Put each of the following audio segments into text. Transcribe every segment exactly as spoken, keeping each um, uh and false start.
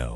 Radio.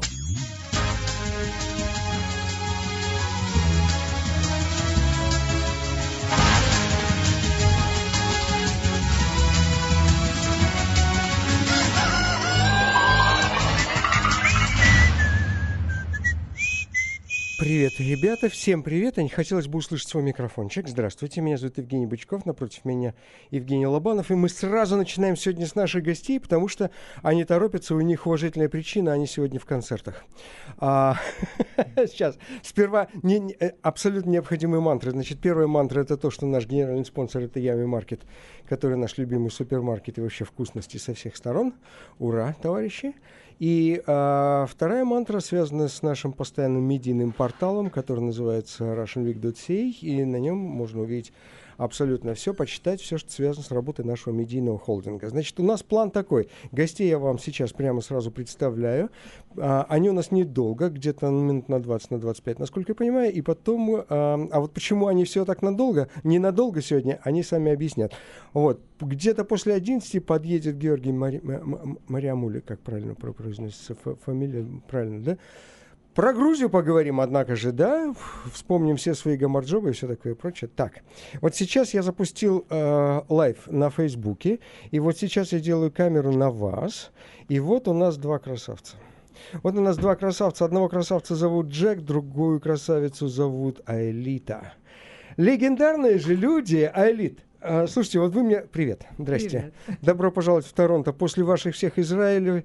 Привет, ребята, всем привет. Не хотелось бы услышать свой микрофончик. Здравствуйте, меня зовут Евгений Бычков, напротив меня Евгений Лобанов. И мы сразу начинаем сегодня с наших гостей, потому что они торопятся, у них уважительная причина, они сегодня в концертах. А, сейчас, сперва не, не, абсолютно необходимые мантры. Значит, первая мантра — это то, что наш генеральный спонсор — это Ями Маркет, который наш любимый супермаркет и вообще вкусности со всех сторон. Ура, товарищи! И а, вторая мантра связана с нашим постоянным медийным порталом, который называется russian week dot c a, и на нем можно увидеть абсолютно все, почитать все, что связано с работой нашего медийного холдинга. Значит, у нас план такой. Гостей я вам сейчас прямо сразу представляю. А, они у нас недолго, где-то минут на двадцать, на двадцать пять, насколько я понимаю. И потом... А, а вот почему они все так надолго, ненадолго сегодня, они сами объяснят. Вот. Где-то после одиннадцати подъедет Георгий Мари... Мариамули, как правильно произносится фамилия, правильно, да? Про Грузию поговорим, однако же, да, вспомним все свои гамарджобы и все такое прочее. Так, вот сейчас я запустил э, лайв на Фейсбуке, и вот сейчас я делаю камеру на вас, и вот у нас два красавца. Вот у нас два красавца. Одного красавца зовут Джек, другую красавицу зовут Аэлита. Легендарные же люди, Аэлит. А, слушайте, вот вы мне... Привет, здрасте. Привет. Добро пожаловать в Торонто. После ваших всех Израилей...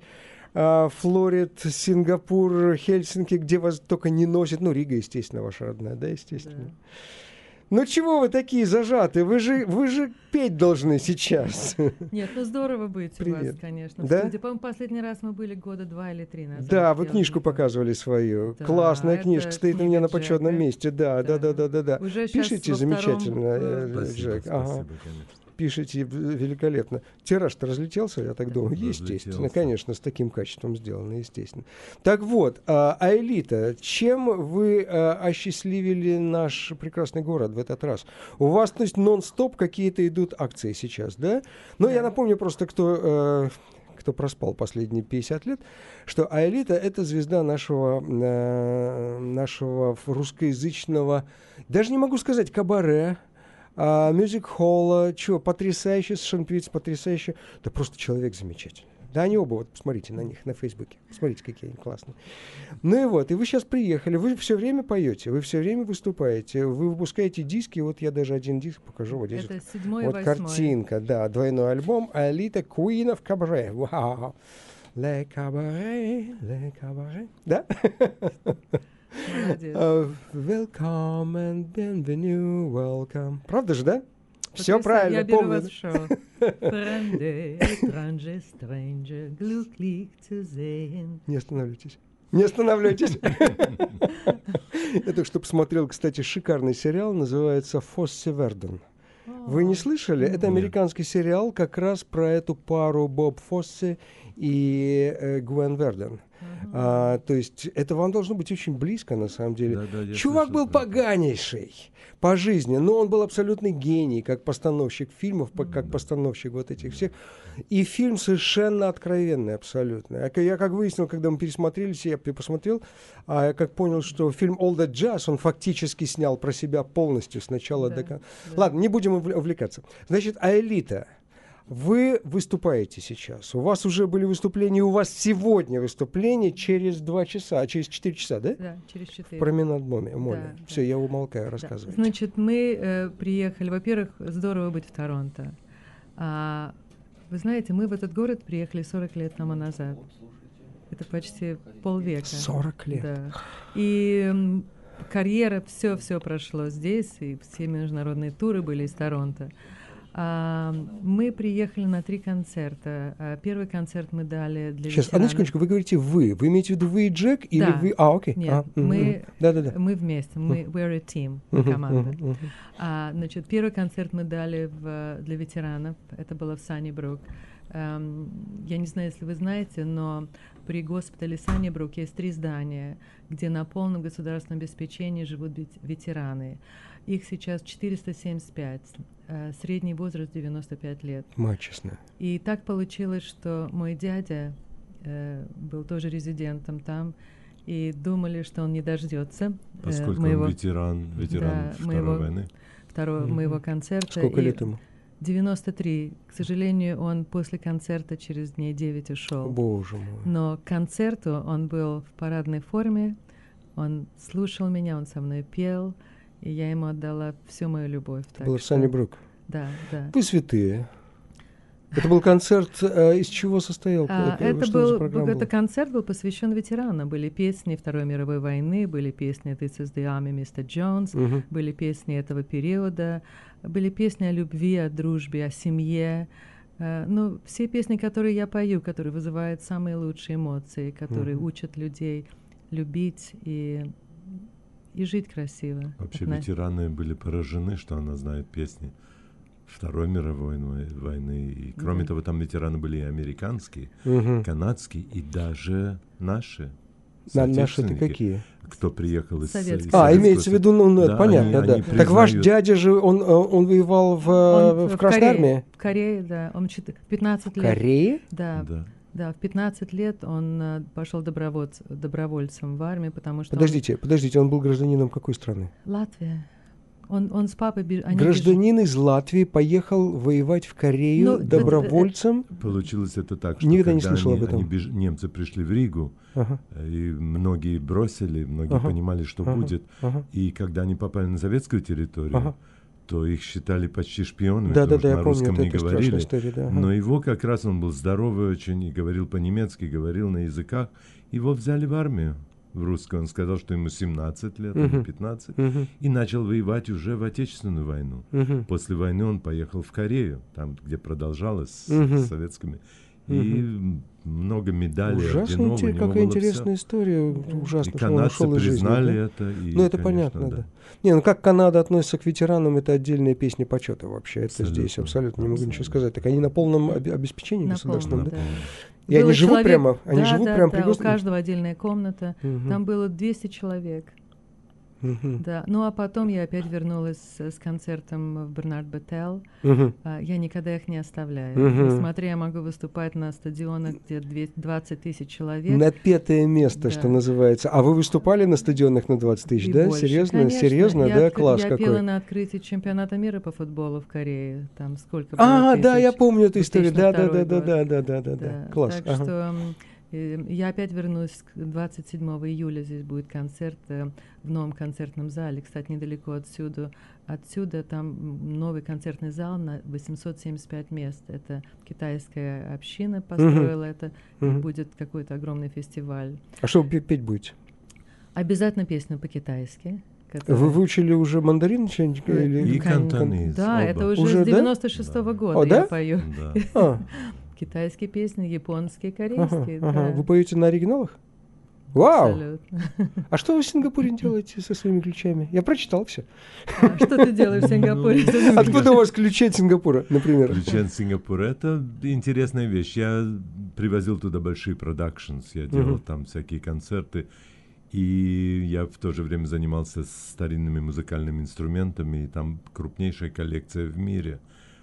Флорид, Сингапур, Хельсинки, где вас только не носят. Ну, Рига, естественно, ваша родная, да, естественно. Да. Ну, чего вы такие зажатые? Вы же, вы же петь должны сейчас. Нет, ну здорово быть Привет. У вас, конечно. Да? Студии. По-моему, последний раз мы были года два или три назад. Да, вы книжку показывали свою. Да, классная книжка, стоит у меня на почетном Джека. Месте. Да, да, да, да, да, да. Уже Пишите замечательно, втором... Джек. Спасибо, ага. спасибо, конечно. Пишите великолепно. Тираж-то разлетелся, я так думаю? Естественно, конечно, с таким качеством сделано, естественно. Так вот, а, Аэлита, чем вы а, осчастливили наш прекрасный город в этот раз? У вас, то есть, нон-стоп какие-то идут акции сейчас, да? Но да. Я напомню просто, кто... А, кто проспал последние пятьдесят лет, что Аэлита — это звезда нашего, э, нашего русскоязычного, даже не могу сказать, кабаре, мюзик-холла, чего, потрясающе, совершенно певица потрясающая. Да просто человек замечательный. Да они оба, вот посмотрите на них на Фейсбуке. Посмотрите, какие они классные. Ну и вот, и вы сейчас приехали, вы все время поете, вы все время выступаете, вы выпускаете диски, вот я даже один диск покажу. Вот здесь. Это седьмой и вот восьмой. Картинка, да, двойной альбом Аэлита Queen of Cabaret. Вау. Le Cabaret, Le Cabaret. Да? Молодец. Uh, welcome and bienvenue, welcome. Правда же, да? Все правильно, я беру помню. вас в шоу. Fremde, étrange, stranger, glücklich zu sehen. Не останавливайтесь. Не останавливайтесь. Я только что посмотрел, кстати, шикарный сериал, называется «Фоссе Верден». Вы не слышали? Это американский сериал как раз про эту пару Боб Фоссе и э, Гвен Верден. Uh-huh. А, то есть это вам должно быть очень близко, на самом деле. Да, да, Чувак был поганейший по жизни, но он был абсолютный гений, как постановщик фильмов, uh-huh. как постановщик вот этих всех. И фильм совершенно откровенный, абсолютно. Я, как выяснил, когда мы пересмотрелись, я посмотрел, а я как понял, что фильм «All That Jazz» он фактически снял про себя полностью с начала да, до конца. Да. Ладно, не будем увлекаться. Значит, Аэлита. Вы выступаете сейчас. У вас уже были выступления, у вас сегодня выступление через два часа, а через четыре часа, да? Да, через четыре. В променад-доме. Да, Все, да. я умолкаю, рассказывайте. Да. Значит, мы э, приехали, во-первых, здорово быть в Торонто. А, вы знаете, мы в этот город приехали сорок лет тому назад. Это почти полвека. сорок лет? Да. И м, карьера, все-все прошло здесь, и все международные туры были из Торонто. А, мы приехали на три концерта. А, первый концерт мы дали для Сейчас, ветеранов. одну секундочку, вы говорите «вы». Вы имеете в виду вы и Джек? Или да. вы... А, окей. Нет, а, мы, да, да, да. мы вместе. Мы we're a team, мы команда. Uh-huh, uh-huh. А, значит, первый концерт мы дали в, для ветеранов. Это было в Саннибрук. Um, я не знаю, если вы знаете, но при госпитале Саннибрук есть три здания, где на полном государственном обеспечении живут ветераны. Их сейчас четыреста семьдесят пять. Средний возраст девяносто пять лет. Мать честная. И так получилось, что мой дядя э, был тоже резидентом там, и думали, что он не дождется Поскольку э, моего, он ветеран, ветеран да, Второй моего, войны. Второго, Mm-hmm. моего концерта. Сколько и лет ему? девяносто три. К сожалению, он после концерта через дней девять ушел. Боже мой. Но к концерту он был в парадной форме, он слушал меня, он со мной пел, и я ему отдала всю мою любовь. Это было в Саннибрук? Да, да. Вы святые. Это был концерт, а, из чего состоял? А, это это, был, был, это концерт был посвящен ветеранам. Были песни Второй мировой войны, были песни «This is the Army, мистер Jones», uh-huh. были песни этого периода, были песни о любви, о дружбе, о семье. Uh, ну, все песни, которые я пою, которые вызывают самые лучшие эмоции, которые uh-huh. учат людей любить и, и жить красиво. Вообще Это ветераны были поражены, что она знает песни Второй мировой войны. И кроме да. того, там ветераны были и американские, угу. канадские, и даже наши. На, наши-то какие? Кто приехал из Советских. А, имеется в виду, ну, ну да, понятно, они, да. Они так ваш дядя же, он, он воевал в, он в Красной Армии? В Корее, да. Он в пятнадцать лет. В Корее? Да. да. Да, в пятнадцать лет он uh, пошел добровольц, добровольцем в армию, потому что... Подождите, он... подождите, он был гражданином какой страны? Латвия. Он, он с папой... Беж... Гражданин беж... из Латвии поехал воевать в Корею ну, добровольцем? Получилось это так, что Никогда не когда слышал они, об этом. Они беж... немцы пришли в Ригу, ага. и многие бросили, многие ага. понимали, что ага. будет. Ага. И когда они попали на советскую территорию, ага. то их считали почти шпионами, да, потому да, что да, на помню, русском не говорили. История, да, ага. Но его как раз, он был здоровый очень, и говорил по-немецки, говорил на языках. Его взяли в армию, в русскую. Он сказал, что ему семнадцать лет, uh-huh. или пятнадцать, uh-huh. и начал воевать уже в Отечественную войну. Uh-huh. После войны он поехал в Корею, там, где продолжалось uh-huh. с советскими. И uh-huh. много медалей, ужасно орденов. Интерес, какая интересная все. История. Ужасно, и канадцы он признали жизни, да? это. И, ну, это конечно, понятно, да. да. Не, ну как Канада относится к ветеранам, это отдельная песня почета вообще. Это абсолютно. Здесь абсолютно не могу абсолютно. ничего сказать. Так они на полном об- обеспечении на государственном, полном, да? да. И было они живут человек... прямо? Они да, живут да, прямо да, при у каждого отдельная комната. Угу. Там было двести человек. Uh-huh. Да, ну а потом я опять вернулась с, с концертом в Бернард Беттел. Uh-huh. Uh, я никогда их не оставляю. Uh-huh. Несмотря, я могу выступать на стадионах, где двадцать тысяч человек. На пятое место, да. что называется. А вы выступали на стадионах на двадцать тысяч, И да? больше. Серьезно? Конечно. Серьезно, я да? От... Класс я какой. Я пела на открытии чемпионата мира по футболу в Корее. Там сколько было А, тысяч? да, я помню эту историю. Да, да, да, да, год. да, да, да, да, да. Класс. Так ага. что я опять вернусь. двадцать седьмого июля здесь будет концерт в новом концертном зале. Кстати, недалеко отсюда. Отсюда там новый концертный зал на восемьсот семьдесят пять мест. Это китайская община построила uh-huh. это. Uh-huh. И будет какой-то огромный фестиваль. А что вы петь будете? Обязательно песню по-китайски. Который... Вы выучили уже мандарин? Или... И кантонез. Да, оба. это уже, уже с девяносто шестого да? года О, я да? пою. Да. А. Китайские песни, японские, корейские. Ага, да. ага. Вы поете на оригиналах? Вау! Абсолютно. А что вы в Сингапуре делаете со своими ключами? Я прочитал все. А, что ты делаешь в Сингапуре? Откуда у вас ключи от Сингапура, например? Ключи от Сингапура — это интересная вещь. Я привозил туда большие продакшнс, я делал uh-huh. там всякие концерты. И я в то же время занимался старинными музыкальными инструментами. И там крупнейшая коллекция в мире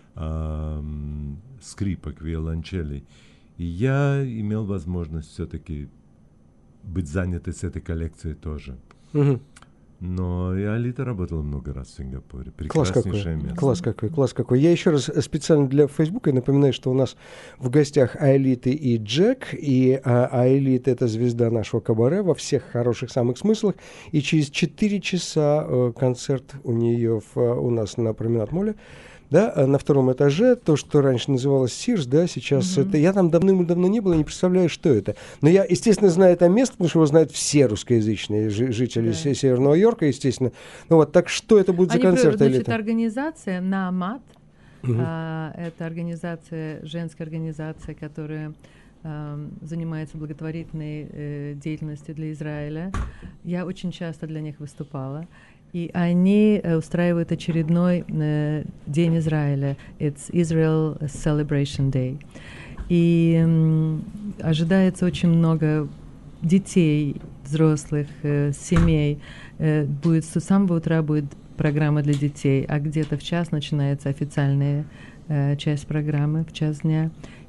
эм, скрипок, виолончелей. И я имел возможность все-таки быть занятой с этой коллекцией тоже. Угу. Но и Аэлита работала много раз в Сингапуре. Класс какой. Место. Класс какой, класс какой. Я еще раз специально для Фейсбука напоминаю, что у нас в гостях Аэлита и Джек. И а, Аэлита — это звезда нашего кабаре во всех хороших самых смыслах. И через четыре часа э, концерт у нее в, у нас на Променад-моле. Да, на втором этаже, то, что раньше называлось Сирс, да, сейчас mm-hmm. это... Я там давным-давно не был, не представляю, что это. Но я, естественно, знаю это место, потому что его знают все русскоязычные жи- жители yeah. Северного Йорка, естественно. Ну вот, так что это будет Они за концерт? Значит, Элита? Организация «Наамат», mm-hmm. а, это организация, женская организация, которая а, занимается благотворительной э, деятельностью для Израиля. Я очень часто для них выступала. И они э, устраивают очередной э, День Израиля. It's Israel Celebration Day. И э, ожидается очень много детей, взрослых, э, семей. Э, будет, с самого утра будет программа для детей, а где-то в час начинается официальная э, часть программы, в час дня.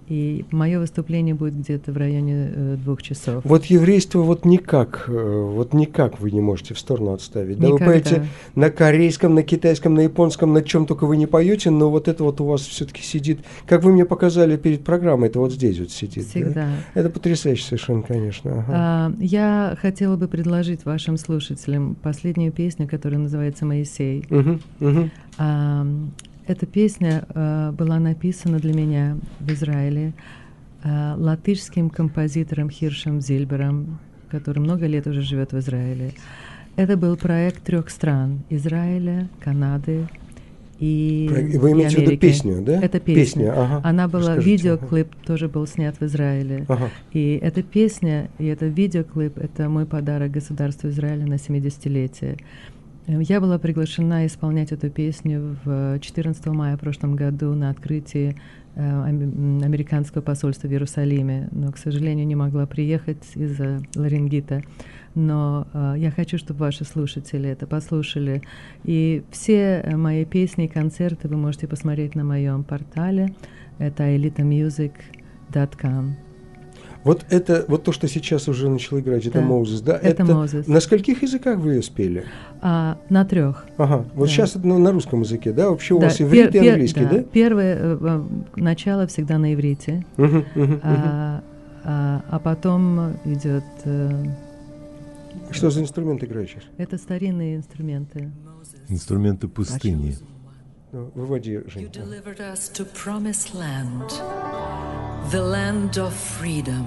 И мое выступление будет где-то в районе э, двух часов. Вот еврейство вот никак, э, вот никак вы не можете в сторону отставить. Да, вы поете на корейском, на китайском, на японском, на чем только вы не поете, но вот это вот у вас все-таки сидит, как вы мне показали перед программой, это вот здесь вот сидит. Всегда. Да? Это потрясающе совершенно, конечно. Ага. А, я хотела бы предложить вашим слушателям последнюю песню, которая называется «Моисей». Угу, угу. А, Эта песня э, была написана для меня в Израиле э, латышским композитором Хиршем Зильбером, который много лет уже живет в Израиле. Это был проект трех стран: Израиля, Канады и, Вы имеете и в виду песню, да? Это песня. песня ага. Она была, Расскажите. видеоклип ага. тоже был снят в Израиле. Ага. И эта песня, и это видеоклип, это мой подарок государству Израиля на семидесятилетие. Я была приглашена исполнять эту песню в четырнадцатого мая в прошлом году на открытии э, американского посольства в Иерусалиме, но, к сожалению, не могла приехать из-за ларингита. Но э, я хочу, чтобы ваши слушатели это послушали. И все мои песни и концерты вы можете посмотреть на моем портале. Это элита мьюзик точка ком. Вот это, вот то, что сейчас уже начал играть, это Moses, да? Это Moses. На скольких языках вы ее спели? А, на трех. Ага, вот да. Сейчас это на, на русском языке, да? Вообще у да, вас иврит пер, и английский, да? да? Первое э, начало всегда на иврите, uh-huh, uh-huh, а, а, а потом идет... Э, что за инструмент играет сейчас? Это старинные инструменты. Инструменты пустыни. Ну, выводи, Жень. You delivered us to promised land, the land of freedom.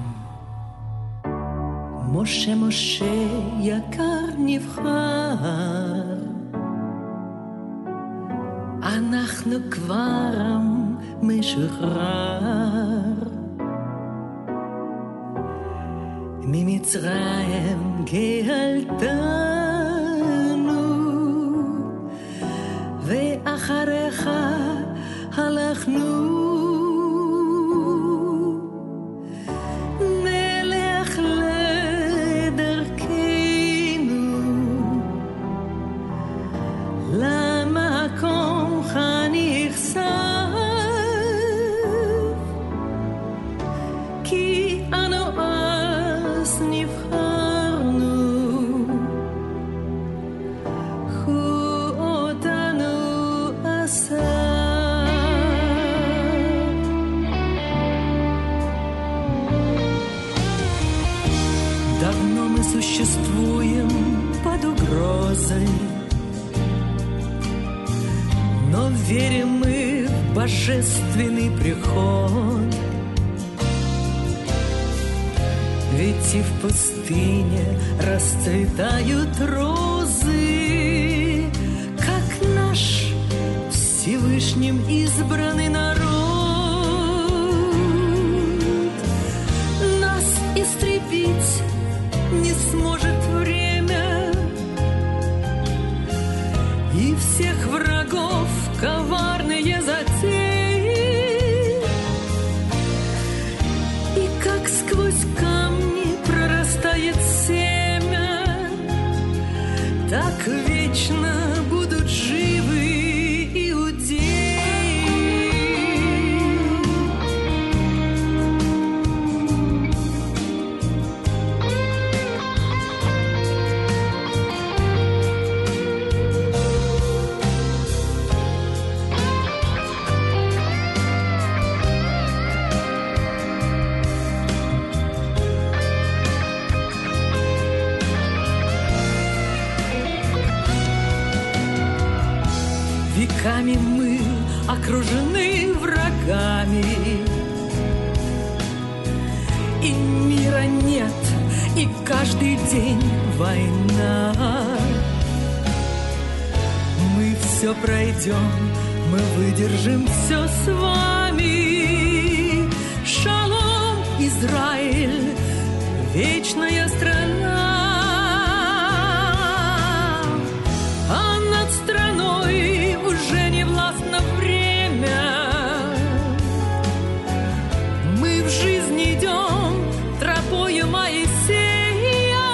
משה משה יקר נבחר, אנחנו כבר עם משוחרר, ממצרים גאלתנו, ואחריך הלכנו. Существуем под угрозой, но верим мы в божественный приход. Ведь и в пустыне расцветают розы, как наш Всевышним избранный народ. Нас истребить не сможет время, и всех врагов коварные затеи, и как сквозь камни прорастает семя, так вечно будут живы иудеи. Веками мы окружены врагами, и мира нет, и каждый день война. Мы все пройдем, мы выдержим все с вами. Шалом, Израиль, вечная страна. А над страной уже не властно время. Мы в жизнь идем тропою Моисея,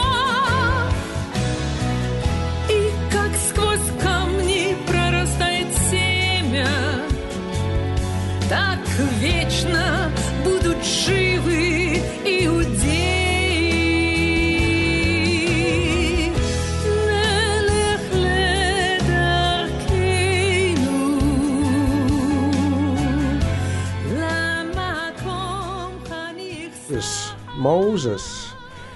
и как сквозь камни прорастает семя, так вечно буду Roses.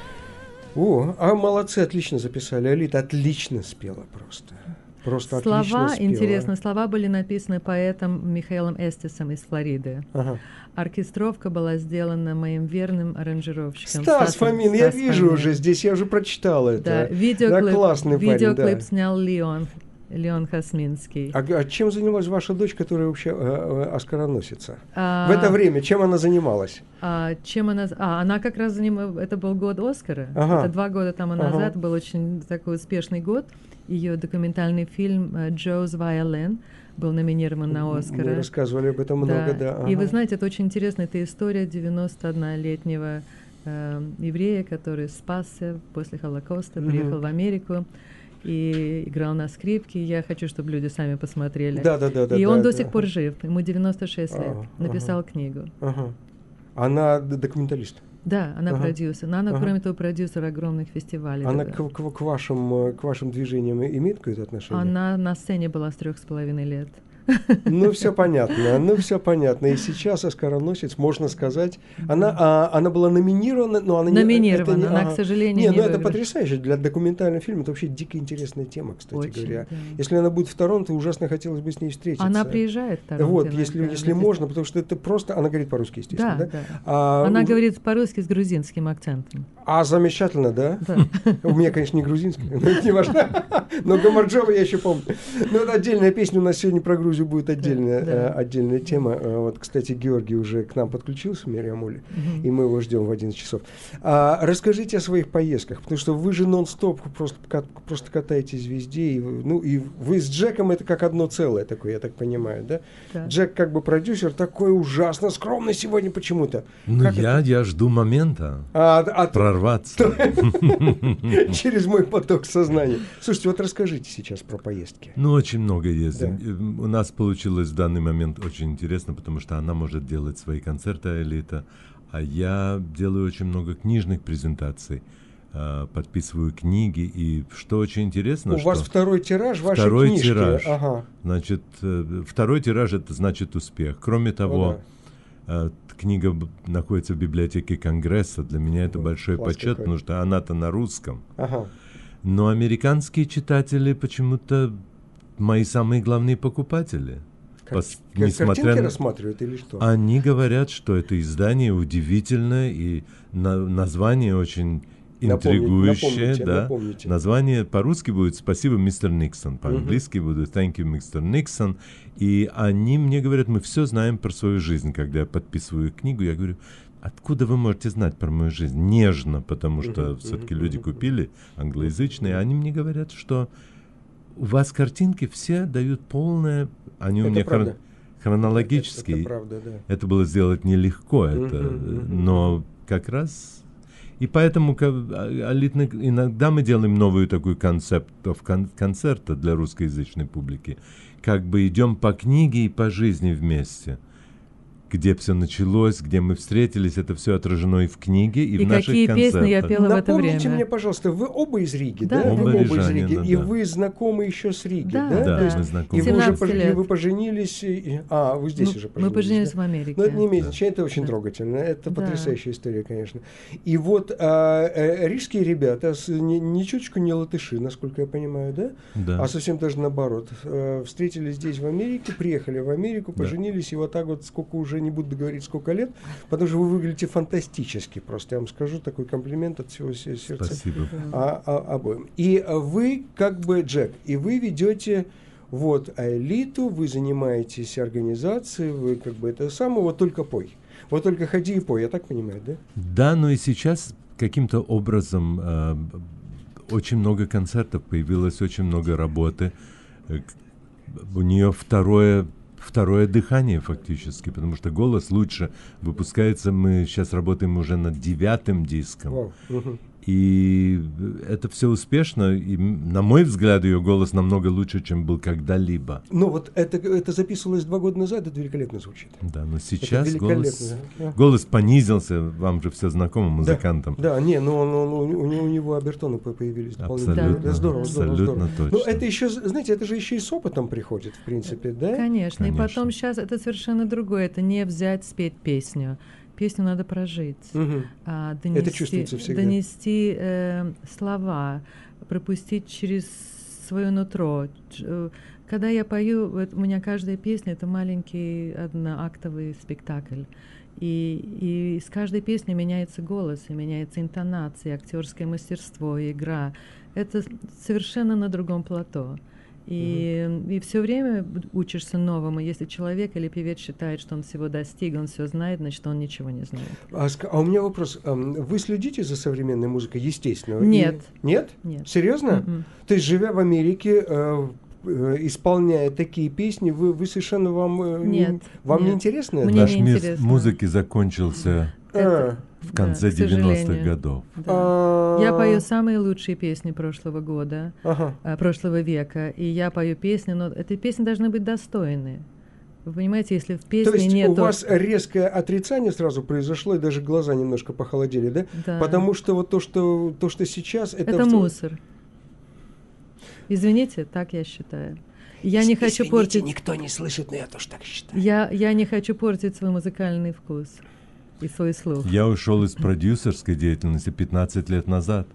О, а молодцы, отлично записали. Алита отлично спела просто. Просто слова, отлично спела. интересно, слова были написаны поэтом Михаилом Эстисом из Флориды. Ага. Оркестровка была сделана моим верным аранжировщиком. Стас Стасом, Фомин, я Стас вижу Фомин. уже здесь, я уже прочитал это. Да, видеоклип, да, классный видеоклип парень, да. снял Леон, Леон Хасминский. А, а чем занималась ваша дочь, которая вообще э, э, оскароносица? А, В это время чем она занималась? А, чем она... А, она как раз занималась... Это был год Оскара. Ага. Это два года тому Ага. назад. Был очень такой успешный год. Ее документальный фильм «Joe's Violin» был номинирован на Оскара. Мы рассказывали об этом много, да. Да. Ага. И вы знаете, это очень интересно. Это история девяностооднолетнего э, еврея, который спасся после Холокоста, Мгм. приехал в Америку и играл на скрипке. Я хочу, чтобы люди сами посмотрели. Да, да, да, да. И да, он да. до сих пор жив. Ему девяносто шесть лет. Ага, Написал ага. книгу. Ага. Она д- документалист. Да, она Ага. продюсер. Но она, Ага. кроме того, продюсер огромных фестивалей. Она Да. к, к- к вашим, э, к вашим движениям имеет какое-то отношение? Она на сцене была с трех с половиной лет. Ну, все понятно, ну, все понятно. И сейчас оскароносец, можно сказать, она, а, она была номинирована, но она не... Номинирована, это не- она, ага. к сожалению, Не, не ну это выиграла. потрясающе. Для документального фильма это вообще дико интересная тема, кстати Очень, говоря. да. Если она будет в Торонто, ужасно хотелось бы с ней встретиться. Она приезжает в Торонто Вот, иногда, если, если на можно, потому что это просто... Она говорит по-русски, естественно, Да, да? да. А, Она у- говорит по-русски с грузинским акцентом. А, замечательно, да? Да. У меня, конечно, не грузинский, но это не важно. Но Гамарджова я еще помню. Но это отдельная песня, у нас сегодня про Грузию будет отдельная, Да. э, отдельная тема. Э, Вот, кстати, Георгий уже к нам подключился, Мириам Оли, Мгм. и мы его ждем в одиннадцать часов. А, расскажите о своих поездках, потому что вы же нон-стоп просто, ка- просто катаетесь везде. И, вы- ну, и вы с Джеком это как одно целое такое, я так понимаю, да? Да. Джек как бы продюсер, такой ужасно скромный сегодня почему-то. Ну, Как я, я жду момента А, а- прорваться. через мой поток сознания. Слушайте, вот расскажите сейчас про поездки. Ну, очень много ездим. Да. И, м, У нас получилось в данный момент очень интересно, потому что она может делать свои концерты, Элита, а я делаю очень много книжных презентаций, а, подписываю книги, и что очень интересно, У что... вас второй тираж вашей Второй книжки. тираж. Ага. Значит, э, второй тираж — это значит успех. Кроме того, э, книга б- находится в библиотеке Конгресса. Для меня это Ой, большой класс почет, какой. потому что она-то на русском. Ага. Но американские читатели почему-то мои самые главные покупатели. Как, Пос- как несмотря картинки на- рассматривают или что? Они говорят, что это издание удивительное, и на- название очень Напомните, интригующее. напомните, да. напомните. Название по-русски будет «Спасибо, мистер Никсон», по-английски будет «Thank you, мистер Никсон». И они мне говорят, мы все знаем про свою жизнь. Когда я подписываю книгу, я говорю, откуда вы можете знать про мою жизнь? Нежно, потому что Мгм, все-таки мгм, люди мгм. купили англоязычные. Они мне говорят, что у вас картинки все дают полное... Они у Это меня правда. хрон- хронологически. Это, это правда, да. Это было сделать нелегко, это, Мгм, мгм. но как раз... И поэтому ка- а- алитный- иногда мы делаем новую такую концепт кон- концерта для русскоязычной публики. Как бы идем по книге и по жизни вместе. Где все началось, где мы встретились, это все отражено и в книге, и, И в наших какие концертах. песни я пела в это Напомните время. мне, пожалуйста, вы оба из Риги, Да, да? да. Вы Оба оба из рижане, Риги. да, И да. вы знакомы еще с Риги, Да, да? Да, То есть- мы И знакомы. вы, уже семнадцать пож- и лет. вы поженились, и- а, вы здесь Мы- уже Мы поженились, поженились да? в Америке. Ну, это не имеет Да. значения, это очень Да. трогательно. Это Да. потрясающая история, конечно. И вот а, э, рижские ребята, с, ни, ни чуточку не латыши, насколько я понимаю, да? Да. А совсем даже наоборот. Э, встретились здесь в Америке, приехали в Америку, Да. поженились, и вот так вот сколько уже, не буду говорить, сколько лет, потому что вы выглядите фантастически. Просто я вам скажу, такой комплимент от всего се- сердца. Спасибо. А, а- обоим. И а, вы, как бы, Джек, и вы ведете вот элиту, вы занимаетесь организацией, вы как бы это самое, вот только пой. Вот только ходи и пой, я так понимаю, да? Да, но и сейчас каким-то образом э, очень много концертов, появилось очень много работы. Э, к- У нее второе, второе дыхание фактически, потому что голос лучше выпускается. Мы сейчас работаем уже над девятым диском. Вау. Мгм. И это все успешно. И, м, на мой взгляд, ее голос намного лучше, чем был когда-либо. Ну вот это, это записывалось два года назад, это великолепно звучит. Да, но Это сейчас великолепно. голос, Да. голос понизился, вам же все знакомо, музыкантам. Да, не, ну он, он- у, у него, у него обертоны по- появились дополнительные. Абсолютно, Да, здорово, здорово, абсолютно здорово. точно. Ну это еще, знаете, это же еще и с опытом приходит, в принципе, да? Конечно. И Конечно. потом сейчас это совершенно другое. Это не взять, спеть песню. песню надо прожить, Мгм. а, донести, Это чувствуется всегда. донести э, слова, пропустить через свое нутро. Ч- э, Когда я пою, вот у меня каждая песня — это маленький одноактовый спектакль. И, и с каждой песней меняется голос, и меняется интонация, актерское мастерство, игра. Это с- совершенно на другом плато. И, и все время учишься новому. Если человек или певец считает, что он всего достиг, он все знает, значит, он ничего не знает. А, ска- а у меня вопрос. Ам, Вы следите за современной музыкой, естественно? Нет. И- Нет? Нет. Серьезно? Мгм. То есть, живя в Америке, э, э, исполняя такие песни, вы, вы совершенно вам, э, не- Нет, вам не нет. интересно это? Мне Наш мир неинтересно. музыки закончился А, в Да, конце к девяностых сожалению. годов. Да. а, Я пою самые лучшие песни прошлого года, Ага. э, прошлого века, и я пою песни, но эти песни должны быть достойны. Вы понимаете, если в песне То есть нет... у вас резкое отрицание сразу произошло, и даже глаза немножко похолодели, да? Да. Потому что вот то, что, то, что сейчас... Это, Это в- мусор. Извините, так я считаю. Я не хочу Извините, портить... никто не слышит, но я тоже так считаю. Я, я не хочу портить свой музыкальный вкус и свой слух. Я ушел из продюсерской деятельности пятнадцать лет назад.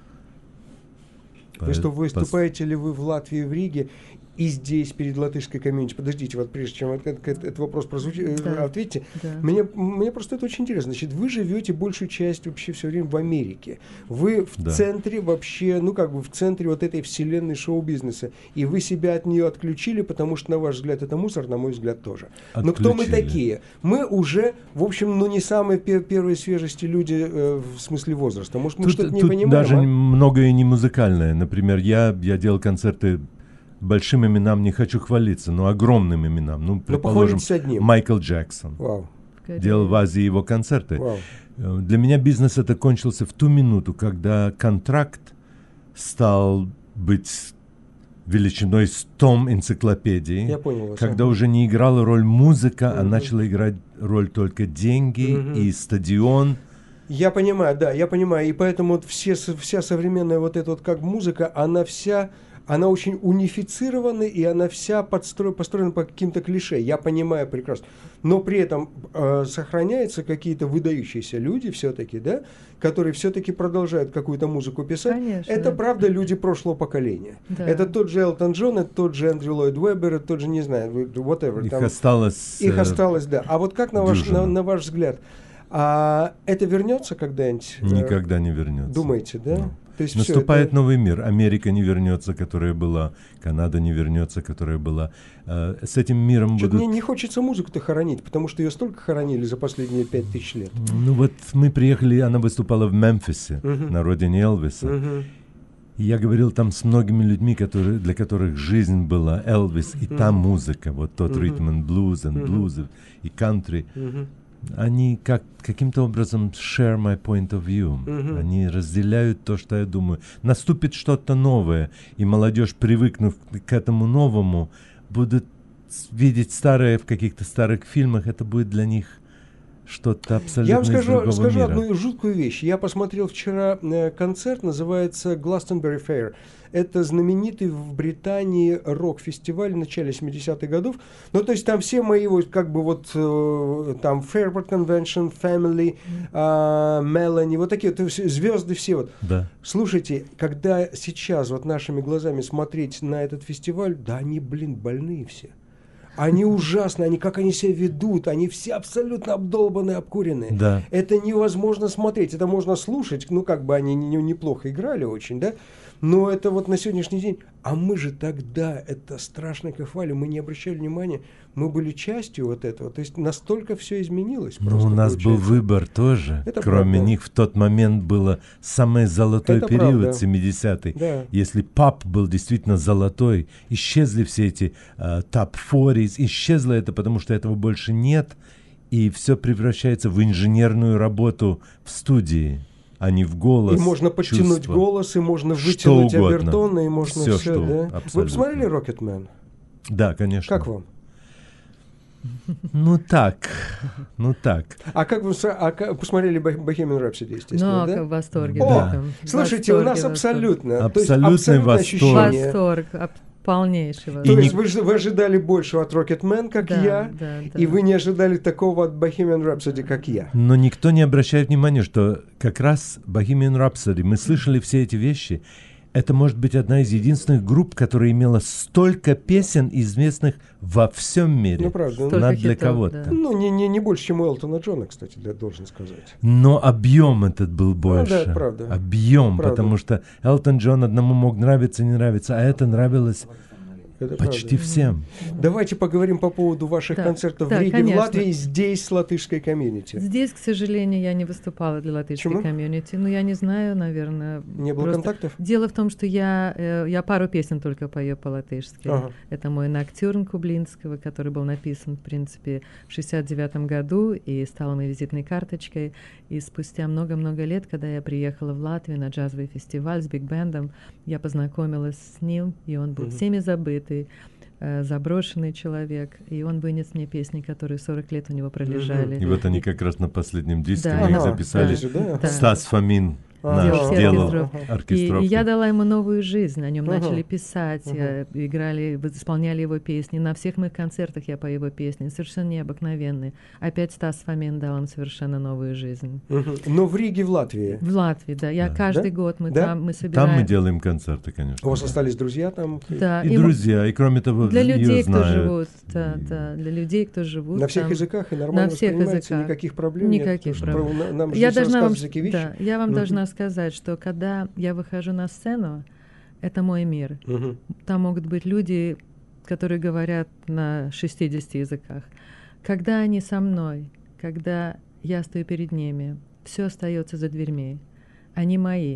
Вы что, Пос- выступаете ли вы в Латвии, в Риге и здесь, перед латышской комьюнити? Подождите, вот прежде чем этот, этот- этот вопрос прозвучит, Да. ответьте. Да. Мне, мне просто это очень интересно. Значит, вы живете большую часть вообще все время в Америке. Вы в Да. центре вообще, ну как бы в центре вот этой вселенной шоу-бизнеса. И вы себя от нее отключили, потому что, на ваш взгляд, это мусор, на мой взгляд, тоже. Но кто мы Отключили. такие? Мы уже, в общем, ну не самые пе- первые свежести люди э, в смысле возраста. Может, мы Тут, что-то не тут понимаем, даже а? многое не музыкальное. Например, я, я делал концерты большим именам, не хочу хвалиться, но огромным именам. Ну, предположим, похвалитесь одним. Майкл Джексон. Вау, В Корее. Делал в Азии его концерты. вау. Э, Для меня бизнес это кончился в ту минуту, когда контракт стал быть величиной с том энциклопедии, Я понял вас. когда ага. уже не играла роль музыка, а Мгм. начала играть роль только деньги Мгм. и стадион. Я понимаю, да, я понимаю. И поэтому вот все, со- вся современная вот эта вот как музыка, она вся, она очень унифицирована, и она вся подстро... построена по каким-то клише. Я понимаю прекрасно. Но при этом э, сохраняются какие-то выдающиеся люди все-таки, да, которые все-таки продолжают какую-то музыку писать. Конечно. Это правда люди прошлого поколения. Да. Это тот же Элтон Джон, это тот же Эндрю Ллойд Уэббер, это тот же, не знаю, whatever. Их там- осталось... Их э, осталось, да. А вот как на ваш, дюжина. на, на ваш взгляд, а это вернется когда-нибудь? Э, Никогда не вернется. Думаете, да? Ну. То есть всё Наступает это- новый мир. Америка не вернется, которая была. Канада не вернется, которая была. Э, С этим миром Чё-то будут... мне не хочется музыку-то хоронить, потому что ее столько хоронили за последние пять тысяч лет. Ну вот мы приехали, она выступала в Мемфисе, Мгм. на родине Элвиса. Мгм. И я говорил там с многими людьми, которые, для которых жизнь была Элвис, и та Мгм. музыка, вот тот Мгм. ритм and blues, and Мгм. blues и кантри. Мгм. Они как, каким-то образом share my point of view. Мгм. Они разделяют то, что я думаю. Наступит что-то новое, и молодежь, привыкнув к этому новому, будут с- видеть старое в каких-то старых фильмах. Это будет для них что-то абсолютно Я вам из скажу, другого скажу мира. одну жуткую вещь. Я посмотрел вчера э, концерт, называется Glastonbury Fair. Это знаменитый в Британии рок-фестиваль в начале семидесятых годов. Ну, то есть там все мои, вот, как бы вот, э, там Fairport Convention, Family, э, Melanie, вот такие вот звезды все вот. Да. Слушайте, когда сейчас вот нашими глазами смотреть на этот фестиваль, да они, блин, больные все. Они ужасны, они как они себя ведут, они все абсолютно обдолбанные, обкуренные. Да. Это невозможно смотреть, это можно слушать, ну как бы они не- неплохо играли очень, да, но это вот на сегодняшний день, а мы же тогда это страшно кайфовали, мы не обращали внимания, мы были частью вот этого, то есть настолько все изменилось. Но просто у нас был получается. выбор тоже. Это Кроме правда. них в тот момент было самый золотой Это период, правда. семидесятый. Да. Если пап был действительно золотой, исчезли все эти э, топ-сорок, исчезло это, потому что этого больше нет, и все превращается в инженерную работу в студии, а не в голос. И можно подтянуть чувства. голос, и можно Что вытянуть угодно. обертоны, и можно Всё, все, что да? Вы абсолютно. посмотрели Rocketman? Да, конечно. Как вам? Ну так, ну так. А как вы с- а как- посмотрели Бо- Bohemian Rhapsody, естественно, Ну, да? как в восторге. О, да, там. В слушайте, у нас восторге, абсолютно, то есть Абсолютный абсолютное восторг. ощущение. Восторг. Аб- Полнейший То восторг. есть вы, ж- вы ожидали большего от Rocketman, как Да, я, да, да. и вы не ожидали такого от Bohemian Rhapsody, как я. Но никто не обращает внимания, что как раз Bohemian Rhapsody, мы слышали все эти вещи, это может быть одна из единственных групп, которая имела столько песен, известных во всем мире. Ну, правда. Столько Надо для хитов, кого-то. да. Ну, не, не, не больше, чем у Элтона Джона, кстати, я должен сказать. Но объем этот был больше. да, это правда. Объем, Правда. потому что Элтон Джон одному мог нравиться, не нравиться, а это нравилось Это почти правда. всем. Давайте поговорим по поводу ваших Да, концертов да, в Риге, конечно. в Латвии, здесь, с латышской комьюнити. Здесь, к сожалению, я не выступала для латышской Почему? комьюнити. Ну, я не знаю, наверное. Не было просто- контактов? Дело в том, что я, э, я пару песен только пою по-латышски. Ага. Это мой «Ноктюрн» Кублинского, который был написан, в принципе, в шестьдесят девятом году и стал моей визитной карточкой. И спустя много-много лет, когда я приехала в Латвию на джазовый фестиваль с биг-бендом, я познакомилась с ним, и он был Мгм. всеми забытый, э, заброшенный человек. И он вынес мне песни, которые сорок лет у него пролежали. И вот они как раз на последнем диске Да, мы их Ага, записали. здесь же, да? Да. Стас Фомин Ага. наш Делал все сделал оркестровки. И, оркестровки. и я дала ему новую жизнь, о нем Ага. начали писать, э, играли, в- исполняли его песни. На всех моих концертах я пою его песни, совершенно необыкновенные. Опять Стас Фомин дал им совершенно новую жизнь. Мгм. Но в Риге, в Латвии. В Латвии, да. Я Да. каждый Да? год мы Да? там, мы собираем. Там мы делаем концерты, У конечно. вас да. остались друзья там? Да, И им- друзья, и кроме того, для её людей, кто знают. живут, да, И- да, для людей, кто живут. На всех там. языках и нормально На всех воспринимается, языках. никаких проблем Никаких нет? Потому что проблем. про- нам же Я здесь должна вам, рассказывают такие вещи. да, я вам Мгм. должна сказать, что когда я выхожу на сцену, это мой мир. Мгм. Там могут быть люди, которые говорят на шестидесяти языках. Когда они со мной, когда я стою перед ними, все остается за дверьми. Они мои.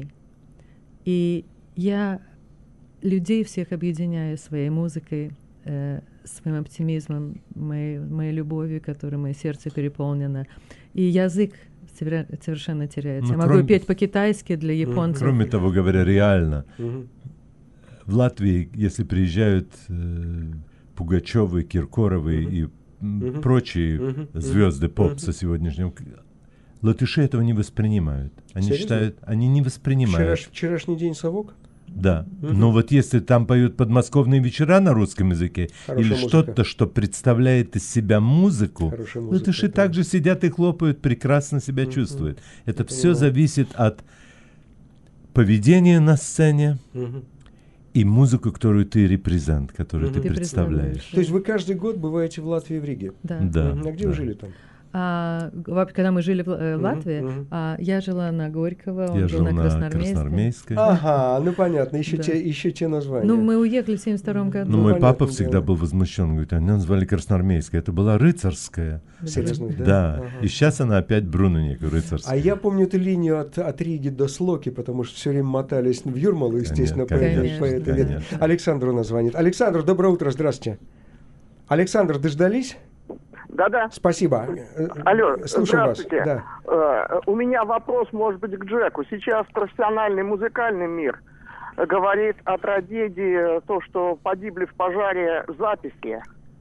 И я людей всех объединяю своей музыкой, э, своим оптимизмом, моей, моей любовью, которой мое сердце переполнено. И язык совер- совершенно теряется. Ну, я могу кроме- петь по-китайски для японцев. Кроме того, говоря реально, Мгм. в Латвии, если приезжают э, Пугачевы, Киркоровы Мгм. и м, Мгм. прочие Мгм. звезды поп Мгм. со сегодняшнего, к- латыши этого не воспринимают. Они Серьезно? считают, они не воспринимают. Вчераш- вчерашний день совок? Да. Мгм. Но вот если там поют подмосковные вечера на русском языке Хорошая или музыка. что-то, что представляет из себя музыку, Хорошая музыка, латыши да. также сидят и хлопают, прекрасно себя Мгм. чувствуют. Это Я все понимаю. зависит от поведения на сцене Мгм. и музыку, которую ты репрезент, которую Мгм. ты Ты представляешь. представляешь. То есть вы каждый год бываете в Латвии, в Риге? Да. Да. Мгм. А где да. вы жили там? А, г- когда мы жили в Л- э, Мгм, Латвии, мгм. а, я жила на Горького, он Я был жил на на Красноармейской. Красноармейской. Ага, ну понятно, еще, Да. те, еще те названия. Ну, мы уехали в семьдесят втором году. Но Ну, мой понятное папа всегда дело. был возмущен. Говорит, они назвали Красноармейская. Это была рыцарская. Серьезно, да? Да. Ага. И сейчас она опять Брунунек, рыцарская. А я помню эту линию от, от Риги до Слоки, потому что все время мотались в Юрмалу, естественно, по этой, Конечно, по этой ветке. конечно. Александр у нас звонит. Александр, доброе утро, здравствуйте. Александр, дождались? Да-да. Спасибо. Э, Алло, слушаем вас. здравствуйте. Да. Э, у меня вопрос, может быть, к Джеку. Сейчас профессиональный музыкальный мир говорит о трагедии, то, что погибли в пожаре записи.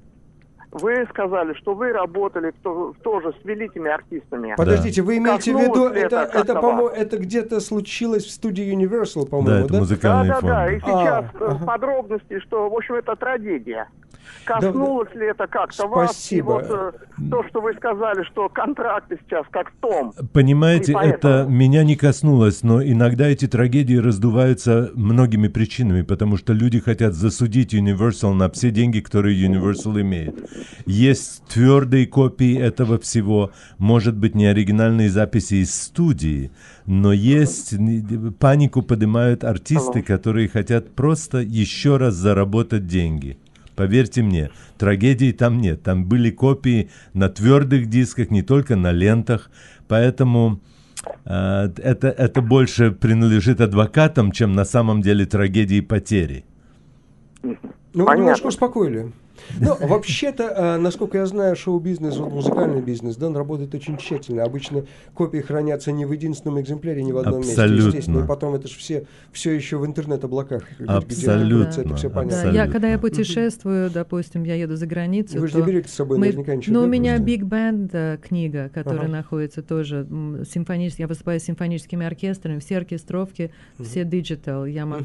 Вы сказали, что вы работали то- тоже с великими артистами. Подождите, вы имеете в виду, Коснулось ли это, это это, как-то по-моему, вас? это где-то случилось в студии Universal, Да, по-моему, это да? музыкальный фонд. Да-да-да, и да. сейчас А, э, ага. подробности, что, в общем, это трагедия. Коснулось ли это как-то вас? И Спасибо. вот э, то, что вы сказали, что контракты сейчас как том. Понимаете, И поэтому- это меня не коснулось, но иногда эти трагедии раздуваются многими причинами, потому что люди хотят засудить Universal на все деньги, которые Universal имеет. Есть твердые копии этого всего, может быть, не оригинальные записи из студии, но есть, н- панику поднимают артисты, которые хотят просто еще раз заработать деньги. Поверьте мне, трагедии там нет. Там были копии на твердых дисках, не только на лентах. Поэтому э, это, это больше принадлежит адвокатам, чем на самом деле трагедии потери. Ну, вы Понятно. немножко успокоили. Ну, вообще-то, э, насколько я знаю, шоу-бизнес, вот музыкальный бизнес, да, он работает очень тщательно. Обычно копии хранятся не в единственном экземпляре, не в одном Абсолютно. месте, естественно. И потом это же все, все еще в интернет-облаках. где- где Абсолютно, находится, это все Да, понятно. абсолютно. я, когда я путешествую, допустим, я еду за границу, Вы же то не берете с собой мы- наверняка ничего, Ну, у да? меня Нет. Big Band э, книга, которая Ага. находится тоже м, симфонически. Я выступаю с симфоническими оркестрами, все оркестровки, все digital. Я могу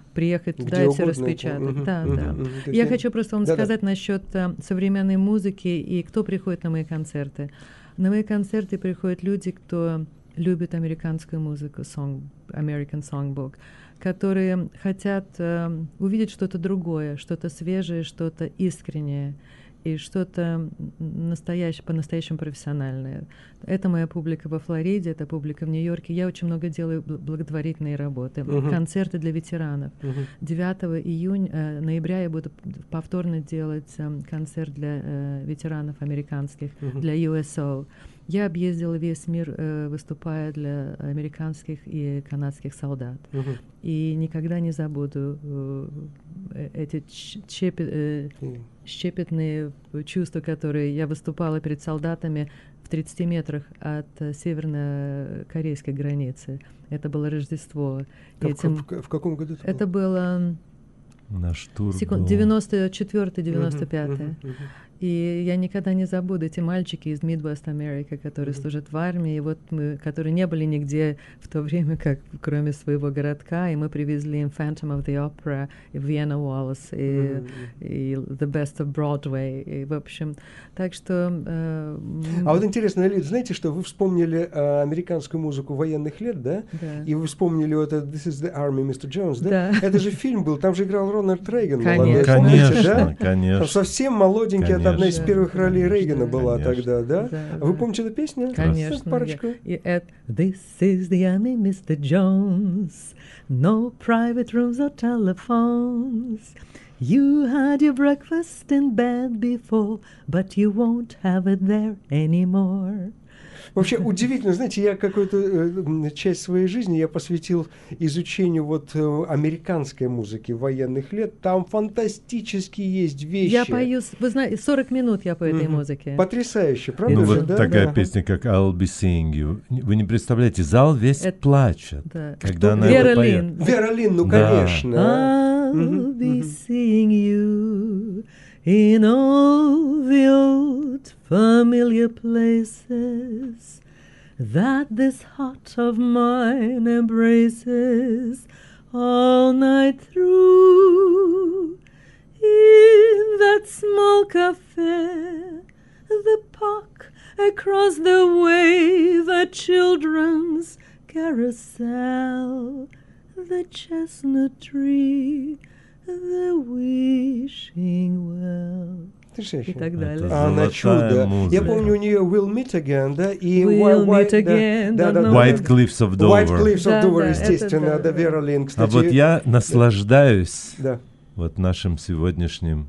приехать туда Где и все угодно. распечатать. Мгм, Да, мгм, да. мгм. То есть Я я- хочу просто вам Да-да. сказать насчет э, современной музыки и кто приходит на мои концерты. На мои концерты приходят люди, кто любит американскую музыку, song, American Songbook, которые хотят э, увидеть что-то другое, что-то свежее, что-то искреннее и что-то настоящее, по-настоящему профессиональное. Это моя публика во Флориде, это публика в Нью-Йорке. Я очень много делаю бл- благотворительные работы, Мгм. концерты для ветеранов. Мгм. девятого июня, э, ноября я буду повторно делать э, концерт для э, ветеранов американских, Мгм. для ю эс о. Я объездила весь мир, э, выступая для американских и канадских солдат. Мгм. И никогда не забуду э, э, эти ч- чепе- э, И- щепетные чувства, которые я выступала перед солдатами в тридцати метрах от э, северно-корейской границы. Это было Рождество. И В, этим- в- в каком году это это было Наш тур секунд, был- девяносто четвёртый было? девяносто Мгм, пятый. мгм, мгм. И я никогда не забуду эти мальчики из Midwest America, которые Мгм. служат в армии, и вот мы, которые не были нигде в то время, как кроме своего городка, и мы привезли им Phantom of the Opera, и Vienna Waltz, и, Мгм. и The Best of Broadway, и, в общем, так что... э, м, А вот интересно, Лид, знаете, что вы вспомнили э, американскую музыку военных лет, да? да. И вы вспомнили вот это «This is the Army, мистер Jones», да? Да. Это же фильм был, там же играл Рональд Рейган. Конечно. молодой, Конечно, помните, да? Там конечно. совсем молоденький, это одна из Конечно. первых ролей Конечно. Рейгана была Конечно. тогда, да? Да, А вы да. помните эту песню? Конечно. Парочку. я- и это This is the army, мистер Jones. No private rooms or telephones. You had your breakfast in bed before, but you won't have it there anymore. Вообще удивительно, знаете, я какую-то э, часть своей жизни я посвятил изучению вот э, американской музыки военных лет. Там фантастически есть вещи. Я пою, с- вы знаете, сорок минут я по этой Мгм. музыке. Потрясающе, правда Ну же, вот да? такая Да. песня, как «I'll be seeing you». Вы не представляете, зал весь Это- плачет, Да. когда Кто? она Вера его поет. Лин. Вера Лин, ну Да. конечно. I'll Мгм, be мгм. seeing you in all the old familiar places that this heart of mine embraces all night through. In that small cafe, the park across the way, the children's carousel, the chestnut tree, the wishing well. Потрясающе. И так Это далее. за- Она Золотая чудо. музыка. Я помню, у нее We'll Meet Again, да, и We'll Why- meet Why- да, again, да, да, don't да, know. White да. Cliffs of White Dover. Cliffs of Да, Dover, да, естественно, это да, да, Вера да. Лин, А кстати. вот я наслаждаюсь Да. вот нашим сегодняшним,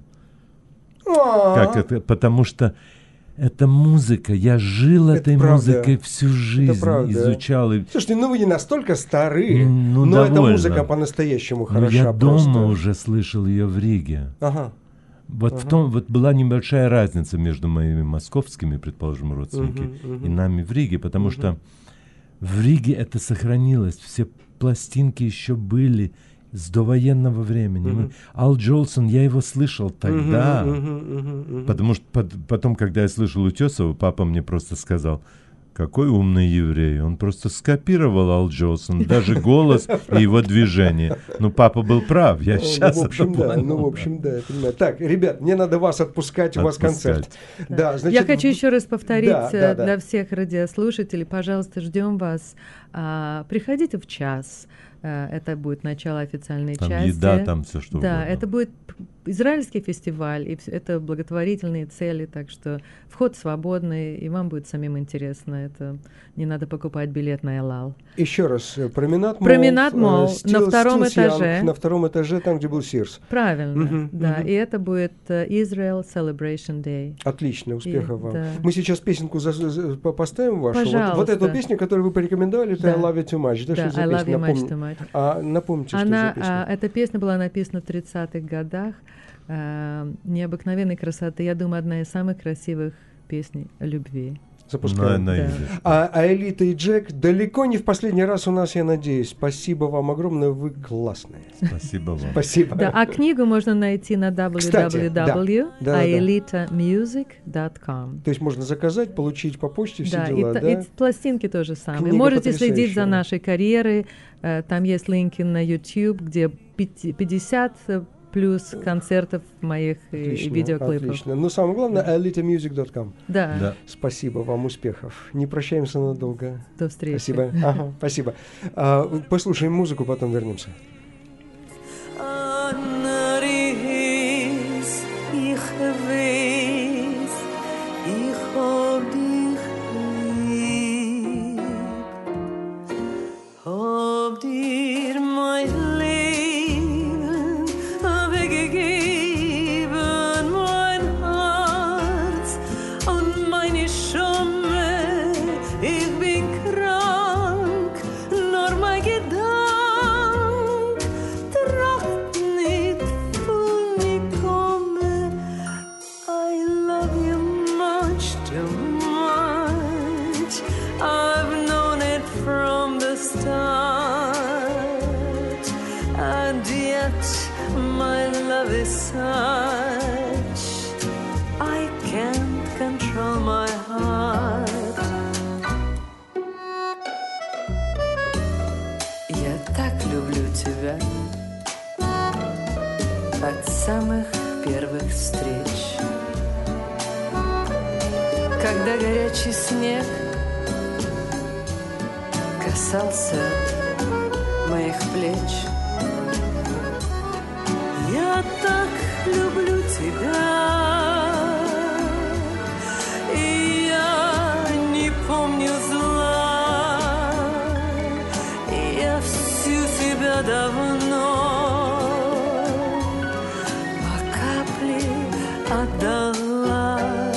А, как это, потому что эта музыка, я жил Это этой правда. музыкой всю жизнь, правда. изучал. И, Слушайте, ну вы не настолько стары, М, ну, но эта довольно. музыка по-настоящему ну, хороша я просто. дома уже слышал ее в Риге. Ага. Вот в Ага. том, вот была небольшая разница между моими московскими, предположим, родственниками Мгм, мгм. и нами в Риге, потому Мгм. что в Риге это сохранилось, все пластинки еще были с довоенного времени. Мгм. Мы- Ал Джолсон, я его слышал тогда, Мгм, мгм, мгм, мгм. потому что под- потом, когда я слышал Утесова, папа мне просто сказал: какой умный еврей, он просто скопировал Ал Джолсон, даже голос и его движение. Ну, папа был прав, я Ну, сейчас в общем, это да, понял. ну, в общем, да, я понимаю. Так, ребят, мне надо вас отпускать, у вас Отпускать. концерт. Да, значит, Я хочу еще раз повторить да, э, да, да. для всех радиослушателей, пожалуйста, ждем вас. А, приходите в час. А, это будет начало официальной Там части. еда, там все что Да, угодно. это будет п- израильский фестиваль, и вс- это благотворительные цели, так что вход свободный, и вам будет самим интересно. Это не надо покупать билет на Элал. Еще раз, э, променад Молл. Променад э, Молл, Стил- на втором Стилс Янг, этаже. На втором этаже, там, где был Сирс. Правильно, Мгм, да. мгм. И это будет э, Israel Celebration Day. Отлично, успехов И- вам. да. Мы сейчас песенку за- за- по- поставим вашу. Вот, вот Пожалуйста. эту песню, которую вы порекомендовали, это Да. I Love You Too Much. Да, Да, что за I love песня? you much Напомни- too much. А, напомните, что Она, за песня. а, эта песня была написана в тридцатых годах. а, необыкновенной красоты. Я думаю, одна из самых красивых песней о любви. Запускаем. На- на Да. язык. А, а Элита и Джек далеко не в последний раз у нас, я надеюсь. Спасибо вам огромное, вы классные. Спасибо вам. Спасибо. Да, а книгу можно найти на Кстати, да. Да, дабл ю дабл ю дабл ю точка да, да. аэлита мьюзик точка ком. То есть можно заказать, получить по почте все Да, и, дела, та- да? и пластинки тоже самые. Книга Можете следить потрясающая. за нашей карьерой. э, Там есть линки на YouTube, где пятьдесят плюс концертов моих Отлично, и видеоклипов. Отлично. Но самое главное, aelita music точка ком. Да. Да. Спасибо вам, успехов. Не прощаемся надолго. До встречи. Спасибо. Ага, спасибо. А, послушаем музыку, потом вернемся. От самых первых встреч, когда горячий снег касался моих плеч. Я так люблю тебя, и я не помню зла, и я всю себя давно отдала.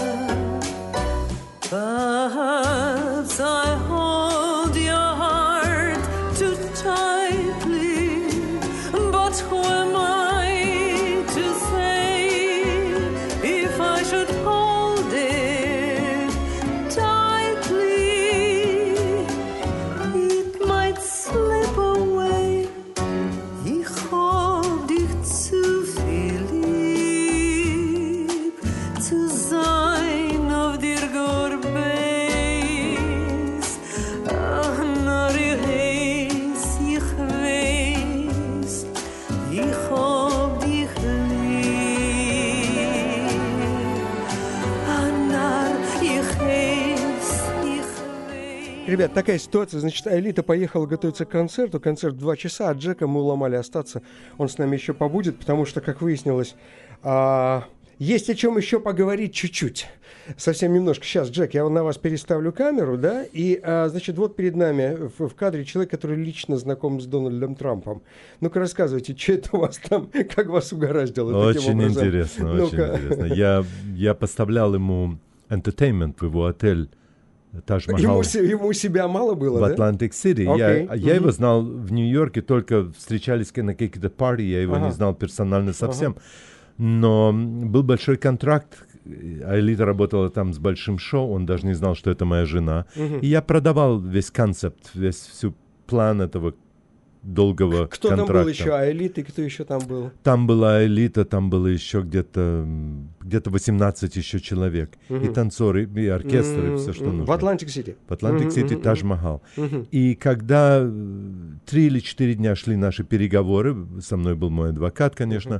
Perhaps I hold your heart too tightly, but who am I to say if I should hold it tightly, it might slip away. Ich hab dich zu viel zu sein auf dir Gorbes. Ach, nur ich weiß, ich weiß, ich hab dich lieb. Ach, nur ich weiß, ich weiß. Ребят, такая ситуация. Значит, aelita поехала готовиться к концерту. Концерт в два часа, а Джека мы уломали остаться. Он с нами еще побудет, потому что, как выяснилось, а... есть о чем еще поговорить чуть-чуть. Совсем немножко. Сейчас, Джек, я на вас переставлю камеру, да? И, а, значит, вот перед нами в, в кадре человек, который лично знаком с Дональдом Трампом. Ну-ка, рассказывайте, что это у вас там, как вас угораздило таким Очень образом? интересно, Ну-ка. очень интересно. Я, я поставлял ему entertainment в его отель Тадж Махал. Ему, се- ему себя мало было, В да? Атлантик-Сити. Окей. Я, я Мгм. его знал в Нью-Йорке, только встречались на каких-то парти, я его Ага. не знал персонально совсем. Но был большой контракт, aelita работала там с большим шоу, он даже не знал, что это моя жена. Мгм. И я продавал весь концепт, весь всю план этого долгого Кто контракта. там был еще? aelita, и кто еще там был? Там была aelita, там было еще где-то, м, где-то восемнадцать еще человек. Мгм. И танцоры, и оркестры, и все, что Мгм. нужно. В Атлантик-Сити. В Атлантик-Сити, Мгм, Тадж мгм, Махал. мгм. И когда э, три или четыре дня шли наши переговоры, со мной был мой адвокат, конечно,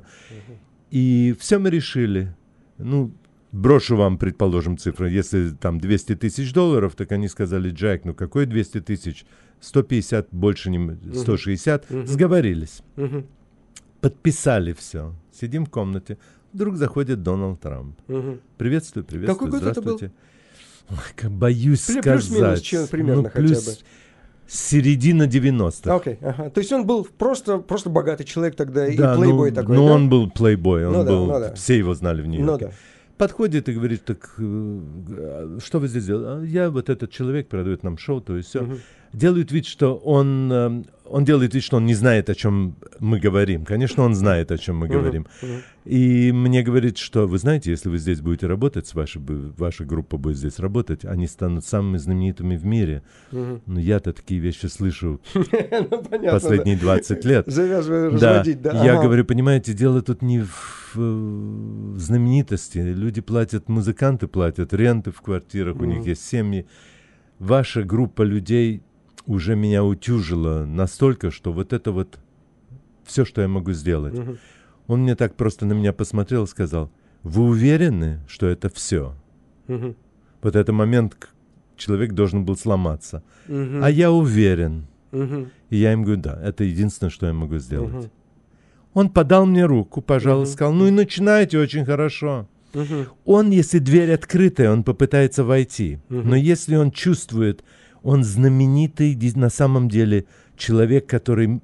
и все мы решили. Ну, брошу вам, предположим, цифры. Если там двести тысяч долларов, так они сказали: Джек, ну какой двести тысяч? сто пятьдесят, больше не... сто шестьдесят. Мгм. Сговорились. Мгм. Подписали все. Сидим в комнате. Вдруг заходит Дональд Трамп. Мгм. Приветствую, приветствую, Какой год это был? здравствуйте. Ой, как боюсь Плю- сказать. плюс-минус, чем примерно ну, хотя плюс бы? середина девяностых. Окей, ага. То есть он был просто, просто богатый человек тогда, и Да, плейбой ну, такой, ну, да? он был плейбой, он Ну да, был, ну да. все его знали в Нью-Йорке. Ну да. Подходит и говорит: так, э, что вы здесь делаете? «А я вот этот человек, продает нам шоу, то есть все. Мгм. Делает вид, что он, э, он делает вид, что он не знает, о чем мы говорим. Конечно, он знает, о чем мы Мгм, говорим. мгм. И мне говорит, что, вы знаете, если вы здесь будете работать, с вашей, бы- ваша группа будет здесь работать, они станут самыми знаменитыми в мире. Мгм. Ну, я-то такие вещи слышу Ну, понятно, последние двадцать лет. да. Завязывай Да, разводить, да. я Ага. говорю, понимаете, дело тут не в, в знаменитости. Люди платят, музыканты платят ренты в квартирах, у них Мгм. есть семьи. Ваша группа людей уже меня утюжила настолько, что вот это вот все, что я могу сделать. Мгм. Он мне так просто на меня посмотрел и сказал: вы уверены, что это все? Мгм. Вот этот момент к- человек должен был сломаться. Мгм. А я уверен. Мгм. И я им говорю: да, это единственное, что я могу сделать. Мгм. Он подал мне руку, пожал и Мгм. сказал: ну и начинайте очень хорошо. Мгм. Он, если дверь открытая, он попытается войти. Мгм. Но если он чувствует, он знаменитый ди- на самом деле человек, который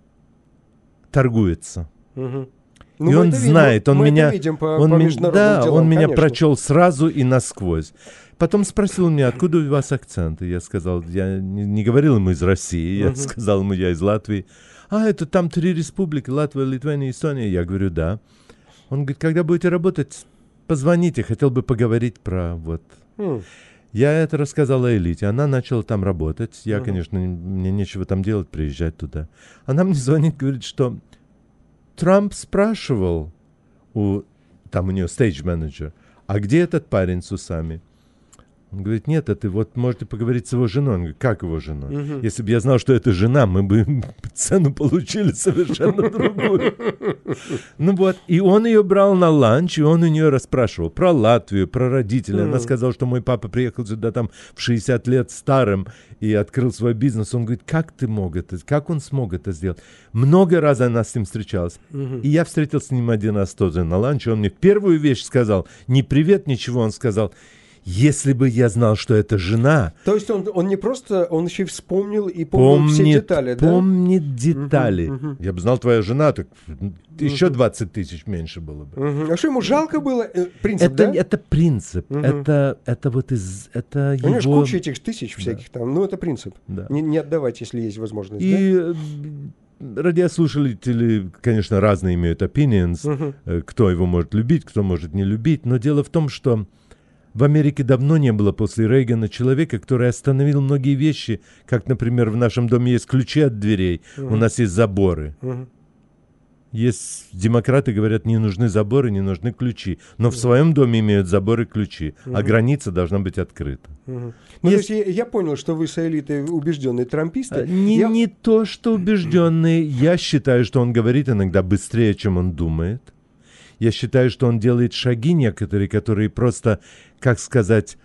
торгуется. Мгм. И Ну, мы он это видим, знает, он мы это меня, видим по, он по ми- международным да, делам, он меня конечно. прочел сразу и насквозь. Потом спросил меня: откуда у вас акцент? И я сказал, я не, не говорил ему из России, я Мгм. сказал ему, я из Латвии. А, это там три республики: Латвия, Литвания, Эстония. Я говорю: да. Он говорит: когда будете работать, позвоните, хотел бы поговорить про вот. М. Я это рассказал Элите, она начала там работать. Я, Мгм. конечно, не- мне нечего там делать, приезжать туда. Она мне звонит, говорит, что Трамп спрашивал у, там у нее стейдж-менеджер: а где этот парень с усами? Он говорит: нет, это вот можете поговорить с его женой. Он говорит: как его женой? Мгм. Если бы я знал, что это жена, мы бы цену получили совершенно другую. Ну вот, и он ее брал на ланч, и он у нее расспрашивал про Латвию, про родителей. Она Мгм. сказала, что мой папа приехал сюда там в шестьдесят лет старым и открыл свой бизнес. Он говорит: как ты мог это, как он смог это сделать? Много раз она с ним встречалась. Мгм. И я встретился с ним один раз тоже на ланче. Он мне первую вещь сказал, не привет, ничего, он сказал: если бы я знал, что это жена, То есть он, он не просто, он еще и вспомнил и помнил все помнит, детали, да? помнит детали. Мгм, мгм. Я бы знал, твоя жена, так еще двадцать тысяч меньше было бы. Мгм. А что ему жалко было? Э, Принцип, Это, да? это принцип, Мгм. это, это вот из, это У него же его... куча этих тысяч всяких там. Ну, это принцип. Да. Не, не отдавать, если есть возможность, И э, радиослушатели, конечно, разные имеют opinions, да? Мгм. э, кто его может любить, кто может не любить, но дело в том, что в Америке давно не было после Рейгана человека, который остановил многие вещи, как, например, в нашем доме есть ключи от дверей, у нас есть заборы. Мгм. Есть демократы говорят, не нужны заборы, не нужны ключи, но в своем доме имеют заборы, ключи, а граница должна быть открыта. Мгм. Ну, Есть- то есть я, я понял, что вы с элитой убежденные трамписты. А, Не, Я- не то, что убежденный. Я считаю, что он говорит иногда быстрее, чем он думает. Я считаю, что он делает шаги некоторые, которые просто, как сказать,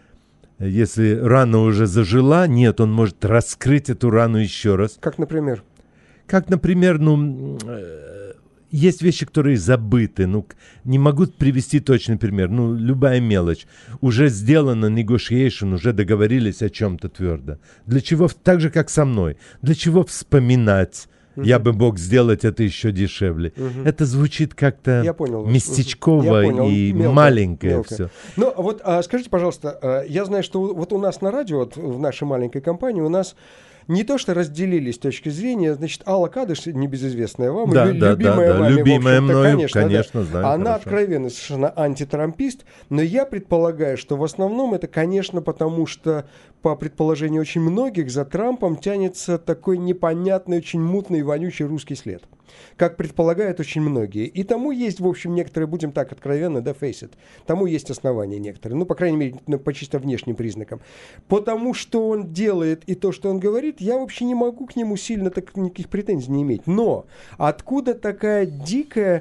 если рана уже зажила, нет, он может раскрыть эту рану еще раз. Как, например? Как, например, ну, э, есть вещи, которые забыты. Ну, к- не могу привести точный пример. Ну, любая мелочь. Уже сделано negotiation, уже договорились о чем-то твердо. Для чего, в- так же, как со мной, для чего вспоминать? Я бы мог сделать это еще дешевле. Мгм. Это звучит как-то Я понял вас. местечково Мгм. Я понял. и Мелко, маленькое мелко. все. Ну, а вот а, скажите, пожалуйста, а, я знаю, что у- вот у нас на радио, вот в нашей маленькой компании, у нас не то, что разделились с точки зрения, значит, Алла Кадыш, небезызвестная вам, Да, лю- да, любимая да, да, вами, в любимая общем-то, мною, конечно, да. конечно, знаю Она хорошо. откровенно совершенно антитрампист, но я предполагаю, что в основном это, конечно, потому что, по предположению очень многих, за Трампом тянется такой непонятный, очень мутный и вонючий русский след. Как предполагают очень многие. И тому есть, в общем, некоторые, будем так откровенно, да, face it, тому есть основания некоторые, ну, по крайней мере, ну, по чисто внешним признакам. Потому что он делает и то, что он говорит, я вообще не могу к нему сильно так никаких претензий не иметь. Но откуда такая дикая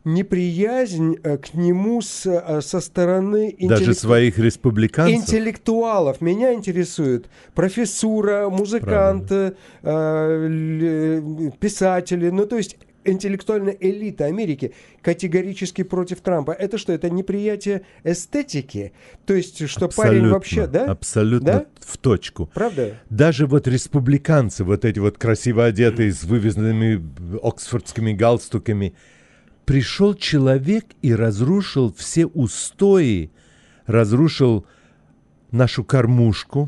неприязнь э, к нему с, э, со стороны Даже интеллекту- своих республиканцев. интеллектуалов? Меня интересует профессура, музыканты, э, л- писатели, ну то есть интеллектуальная элита Америки категорически против Трампа. Это что, это неприятие эстетики? То есть, что парень Абсолютно, вообще, да? Абсолютно Да? в точку. Правда? Даже вот республиканцы, вот эти вот красиво одетые с вывязанными оксфордскими галстуками, пришел человек и разрушил все устои, разрушил нашу кормушку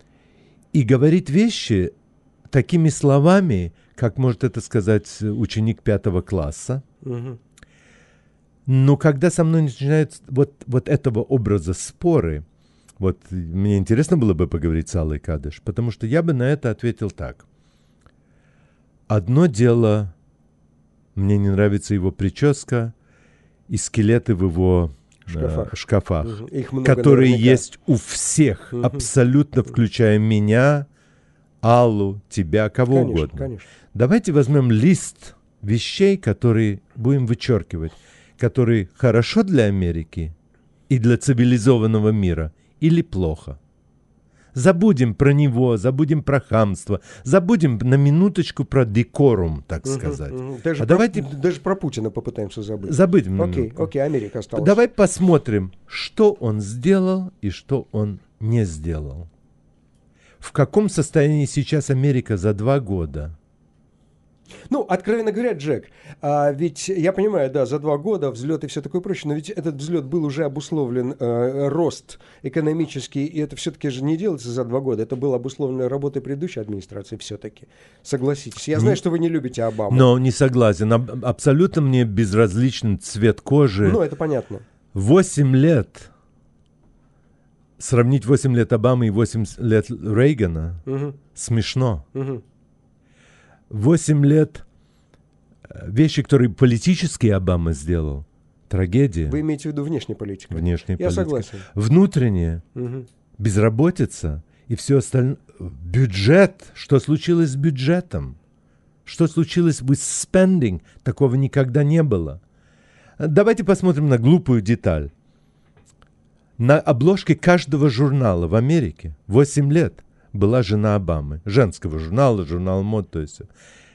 и говорит вещи такими словами, как может это сказать ученик пятого класса. Мгм. Но когда со мной начинают вот, вот этого образа споры, вот мне интересно было бы поговорить с Аллой Кадыш, потому что я бы на это ответил так. Одно дело, мне не нравится его прическа и скелеты в его э, Шкафах. шкафах, Мгм. Их много которые наверняка. есть у всех, Мгм. абсолютно, включая меня, Аллу, тебя, кого Конечно, угодно. конечно. Давайте возьмем лист вещей, которые будем вычеркивать, которые хорошо для Америки и для цивилизованного мира или плохо. Забудем про него, забудем про хамство, забудем на минуточку про декорум, так сказать. Uh-huh, uh-huh. Даже, а про, давайте даже про Путина попытаемся забыть. Забудем на Окей, минутку. окей, Америка осталась. Давай посмотрим, что он сделал и что он не сделал. В каком состоянии сейчас Америка за два года? Ну, откровенно говоря, Джек, а ведь я понимаю, да, за два года взлет и все такое прочее, но ведь этот взлет был уже обусловлен, э, рост экономический, и это все-таки же не делается за два года, это было обусловлено работой предыдущей администрации все-таки. Согласитесь. Я знаю, не, что вы не любите Обаму. Но не согласен. Аб- абсолютно мне безразличен цвет кожи. Ну, это понятно. Восемь лет. Сравнить восемь лет Обамы и восемь лет Рейгана Угу. смешно. Угу. Восемь лет вещи, которые политически Обама сделал, трагедия. Вы имеете в виду внешняя политика? Внешняя Я политика. согласен. Внутренняя, Угу. безработица и все остальное. Бюджет. Что случилось с бюджетом? Что случилось with spending? Такого никогда не было. Давайте посмотрим на глупую деталь. На обложке каждого журнала в Америке восемь лет была жена Обамы. Женского журнала, журнал мод, то есть.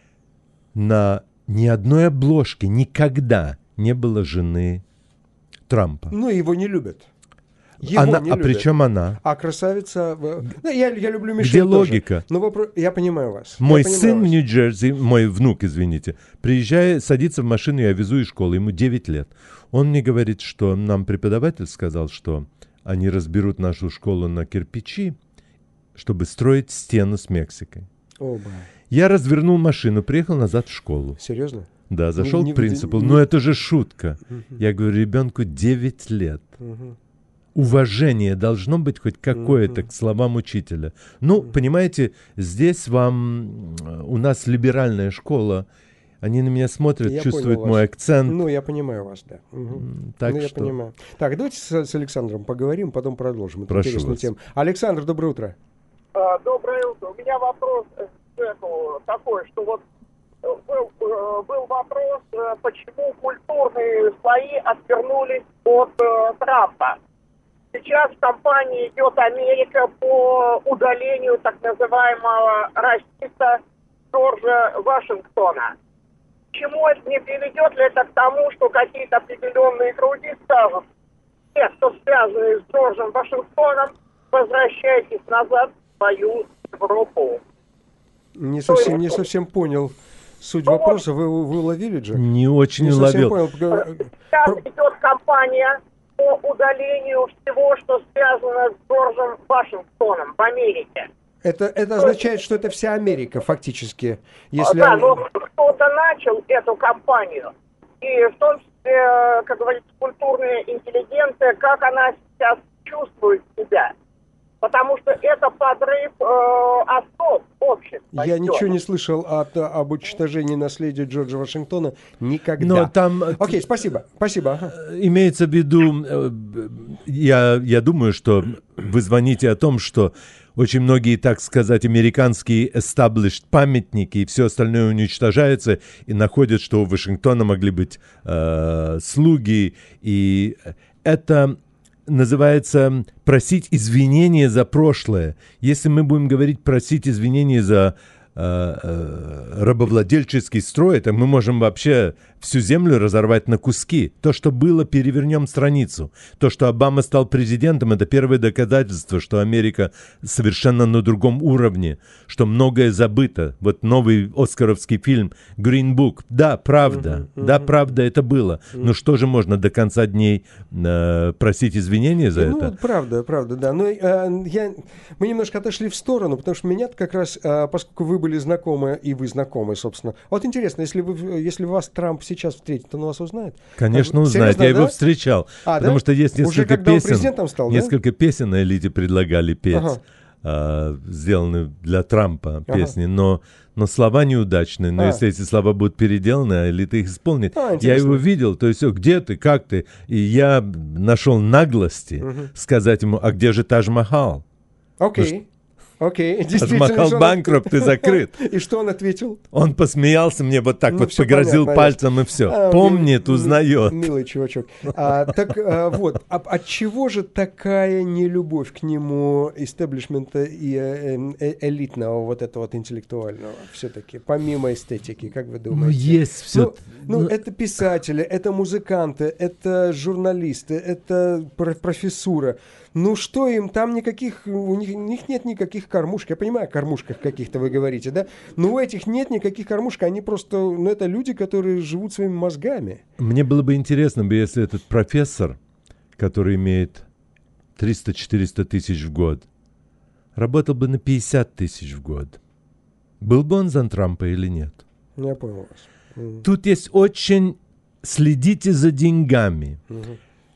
На ни одной обложке никогда не было жены Трампа. Ну, его не любят. Его Она, не а любят. при чем она? А красавица... э, Ну, я, я люблю Мишель Где тоже. логика? Но вопрос... Я понимаю вас. Мой Я понимаю сын вас. в Нью-Джерси, мой внук, извините, приезжает, садится в машину, я везу из школы, ему девять лет. Он мне говорит, что нам преподаватель сказал, что они разберут нашу школу на кирпичи, чтобы строить стену с Мексикой. Оба. Я развернул машину, приехал назад в школу. Серьезно? Да, зашел Не- не- к принципу. не- Ну, это же шутка. Я говорю, ребенку девять лет. Мгм. Уважение должно быть хоть какое-то к словам учителя. Ну, понимаете, здесь вам... У нас либеральная школа. Они на меня смотрят, Я чувствуют понял мой вас. акцент. Ну, я понимаю вас, да. Мгм. Так ну, я что... понимаю. Так, давайте с, с Александром поговорим, потом продолжим. Это Прошу интересная вас. тема. Александр, доброе утро. А, Доброе утро. У меня вопрос к Джеку такой, что вот э, был, э, был вопрос, э, почему культурные слои отвернулись от э, Трампа. Сейчас в кампании идет Америка по удалению так называемого расиста Джорджа Вашингтона. К чему это не приведет ли это к тому, что какие-то определенные круги скажут: те, кто связаны с Джорджем Вашингтоном, возвращайтесь назад в свою Европу. Не совсем, не совсем понял суть вопроса. Вы, вы уловили, Джек? Не очень Не совсем уловил. понял. Пога- Сейчас Про- идет кампания по удалению всего, что связано с Джорджем Вашингтоном в Америке. Это, это означает, что это вся Америка, фактически. Если Да, они- но кто-то начал эту кампанию. И в том числе, как говорится, культурная интеллигенция, как она сейчас чувствует себя. Потому что это подрыв э, основ общества. Я идет. ничего не слышал от, об уничтожении наследия Джорджа Вашингтона никогда. Но там... э, Окей, спасибо. Спасибо. Ага. Имеется в виду, э, я, я думаю, что вы звоните о том, что очень многие, так сказать, американские established памятники и все остальное уничтожается, и находят, что у Вашингтона могли быть э, слуги, и это называется просить извинения за прошлое. Если мы будем говорить просить извинения за э, э, рабовладельческий строй, то мы можем вообще всю землю разорвать на куски. То, что было, перевернем страницу. То, что Обама стал президентом, это первое доказательство, что Америка совершенно на другом уровне, что многое забыто. Вот новый оскаровский фильм «Green Book». Да, правда. Uh-huh, uh-huh. Да, правда, это было. Uh-huh. Но что же можно до конца дней э, просить извинения за ну, это? правда, правда, да. Но э, я, мы немножко отошли в сторону, потому что меня как раз, э, поскольку вы были знакомы, и вы знакомы, собственно. Вот интересно, если, вы, если вас Трамп сейчас встретит, он вас узнает? Конечно, Как, узнает. серьезно, Я да? его встречал. А, потому да? что есть Уже несколько когда он песен. президентом стал, да? Несколько песен на элите предлагали петь. Ага. Uh, сделаны для Трампа Ага. песни, но, но слова неудачные. Но А. если эти слова будут переделаны, элита их исполнит. А, я интересно. его видел, то есть, «О, где ты, как ты?» И я нашел наглости Мгм. сказать ему, а где же Тадж-Махал? Окей. Окей, действительно. Махал банкрупт и закрыт. И что он ответил? Он посмеялся мне вот так Ну, вот, всё погрозил понятно, пальцем и все. А, Помнит, мил- узнает. Милый чувачок. А, так а, вот, а, от чего же такая нелюбовь к нему истеблишмента и э, э, элитного вот этого вот интеллектуального все-таки, помимо эстетики, как вы Ну, думаете? есть все. Ну, ну, это писатели, это музыканты, это журналисты, это пр- профессура. Ну что им, там никаких, у них, у них нет никаких кормушек. Я понимаю, о кормушках каких-то вы говорите, да? Но у этих нет никаких кормушек, они просто, ну это люди, которые живут своими мозгами. Мне было бы интересно, бы, если этот профессор, который имеет триста-четыреста тысяч в год, работал бы на пятьдесят тысяч в год. Был бы он за Трампа или нет? Я понял вас. Мгм. Тут есть очень... Следите за деньгами. Мгм.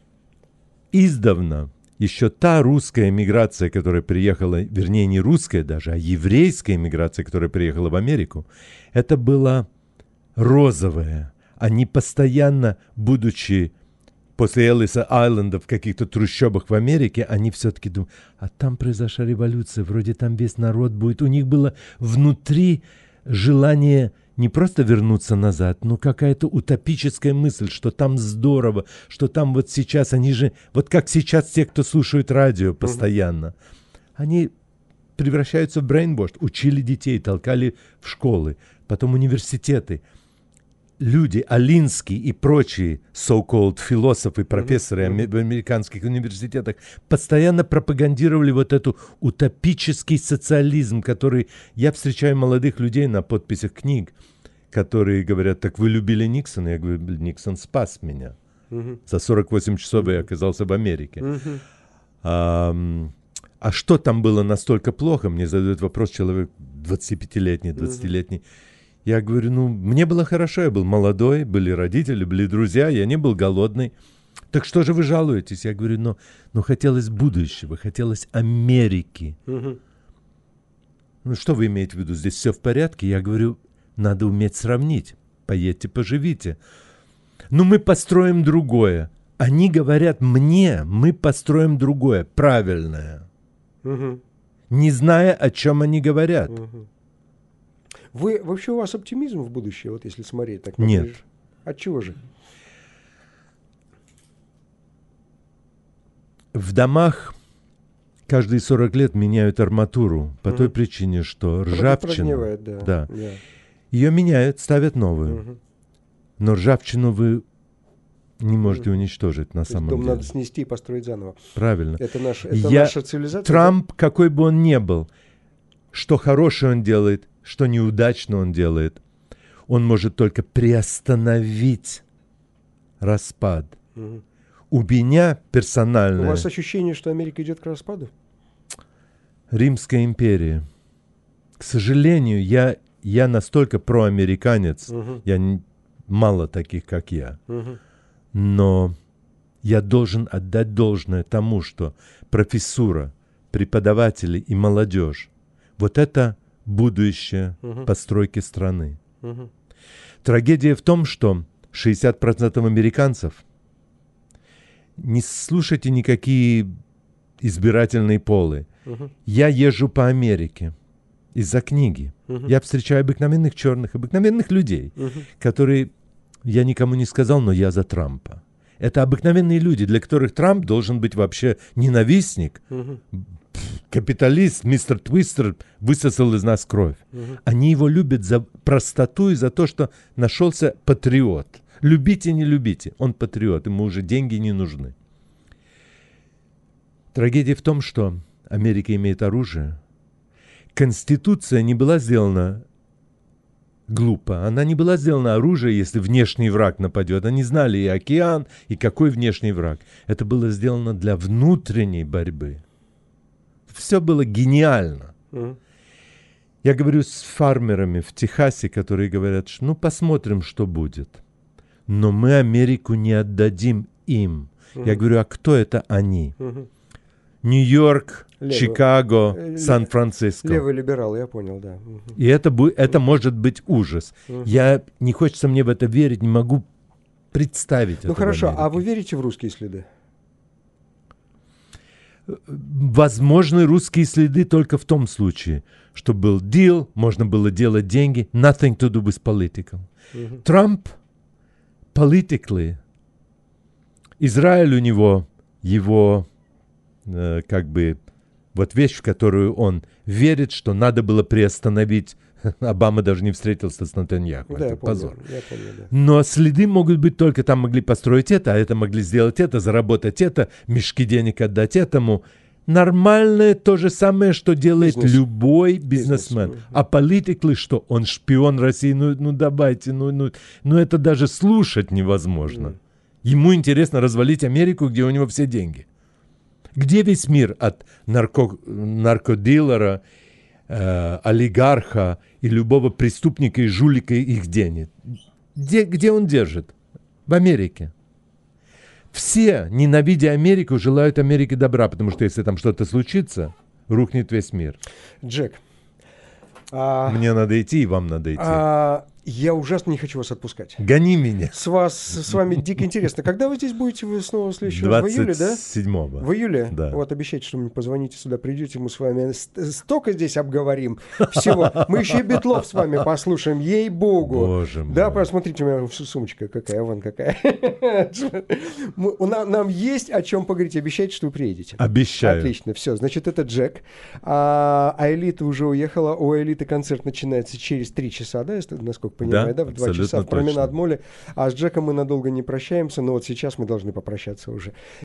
Издавна еще та русская эмиграция, которая приехала, вернее, не русская даже, а еврейская эмиграция, которая приехала в Америку, это была розовая. Они постоянно, будучи после Эллиса Айленда в каких-то трущобах в Америке, они все-таки думают, а там произошла революция, вроде там весь народ будет. У них было внутри желание не просто вернуться назад, но какая-то утопическая мысль, что там здорово, что там вот сейчас они же, вот как сейчас те, кто слушают радио постоянно, они превращаются в brainwash, учили детей, толкали в школы, потом университеты. Люди, Алинский и прочие so-called философы, профессоры аме- в американских университетах постоянно пропагандировали вот эту утопический социализм, который... Я встречаю молодых людей на подписях книг, которые говорят, так вы любили Никсона? Я говорю, Никсон спас меня. Мгм. За сорок восемь часов я оказался в Америке. Мгм. А, м, а что там было настолько плохо? Мне задает вопрос человек двадцатипятилетний, двадцатилетний. Я говорю, ну, мне было хорошо, я был молодой, были родители, были друзья, я не был голодный. Так что же вы жалуетесь? Я говорю, ну, ну хотелось будущего, хотелось Америки. Мгм. Ну, что вы имеете в виду? Здесь все в порядке? Я говорю, надо уметь сравнить. Поедьте, поживите. Ну, мы построим другое. Они говорят мне, мы построим другое, правильное, Мгм. не зная, о чем они говорят. Мгм. Вы, вообще у вас оптимизм в будущее, вот если смотреть так? Нет. поближе? От чего же? В домах каждые сорок лет меняют арматуру по той причине, что ржавчина, Прогнивает, да. да, Да. ее меняют, ставят новую. Мгм. Но ржавчину вы не можете Мгм. уничтожить на То есть самом дом деле. надо снести и построить заново. Правильно. Это, наш, это Я- наша цивилизация? Трамп, какой бы он ни был, что хорошее он делает, что неудачно он делает, он может только приостановить распад. Да? Мгм. У меня У персонально вас ощущение, что Америка идет к распаду? Римская империя. К сожалению, я, я настолько проамериканец, Мгм. я не- мало таких, как я, Мгм. но я должен отдать должное тому, что профессура, преподаватели и молодежь, вот это будущее Мгм. постройки страны. Мгм. Трагедия в том, что шестьдесят процентов американцев, не слушайте никакие избирательные полы. Мгм. Я езжу по Америке из-за книги. Мгм. Я встречаю обыкновенных черных, обыкновенных людей, Мгм. которые, я никому не сказал, но я за Трампа. Это обыкновенные люди, для которых Трамп должен быть вообще ненавистник, Мгм. капиталист, мистер Твистер высосал из нас кровь. Мгм. Они его любят за простоту и за то, что нашелся патриот. Любите, не любите, он патриот, ему уже деньги не нужны. Трагедия в том, что Америка имеет оружие. Конституция не была сделана глупо. Она не была сделана оружие, если внешний враг нападет. Они знали и океан, и какой внешний враг. Это было сделано для внутренней борьбы. Все было гениально. Мгм. Я говорю с фармерами в Техасе, которые говорят, что ну посмотрим, что будет. Но мы Америку не отдадим им. Я говорю, а кто это они? Мгм. Нью-Йорк, Левый. Чикаго, Э, Сан-Франциско. Левый либерал, я понял, да. Мгм. И это, бу- это может быть ужас. Я не хочется мне в это верить, не могу представить это. Ну в хорошо, а Америке. вы верите в русские следы? возможны русские следы только в том случае, что был deal, можно было делать деньги, nothing to do with political. Mm-hmm. Трамп politically, Израиль у него, его, э, как бы, вот вещь, в которую он верит, что надо было приостановить. Обама даже не встретился с Нетаньяху. Да, это я помню, позор. я помню, да. Но следы могут быть только там могли построить это, а это могли сделать это, заработать это, мешки денег отдать этому. Нормальное то же самое, что делает Бизнес. любой бизнесмен. Бизнес. А политикли что? Он шпион России? Ну, ну давайте, ну, ну, ну это даже слушать невозможно. Mm. Ему интересно развалить Америку, где у него все деньги. Где весь мир от нарко, наркодилера, э, олигарха и любого преступника и жулика их денег? Где, где он держит? В Америке. Все, ненавидя Америку, желают Америке добра, потому что если там что-то случится, рухнет весь мир. Джек. А, Мне надо идти, и вам надо идти. А, я ужасно не хочу вас отпускать. Гони меня. С, вас, с вами дико интересно. Когда вы здесь будете? Вы снова в следующий раз? В июле, да? двадцать седьмого. В июле? Да. Вот, обещайте, что мне позвоните сюда, придете, мы с вами столько здесь обговорим всего. Мы еще и Битлов с вами послушаем, ей-богу. Боже мой. Да, посмотрите, у меня сумочка какая, вон какая. Нам есть о чем поговорить. Обещайте, что вы приедете. Обещаю. Отлично, все. Значит, это Джек. А, а Элита уже уехала. У Элиты концерт начинается через три часа, да, если, насколько понимаю, да, да в два часа в променад Моле. А с Джеком мы надолго не прощаемся, но вот сейчас мы должны попрощаться уже.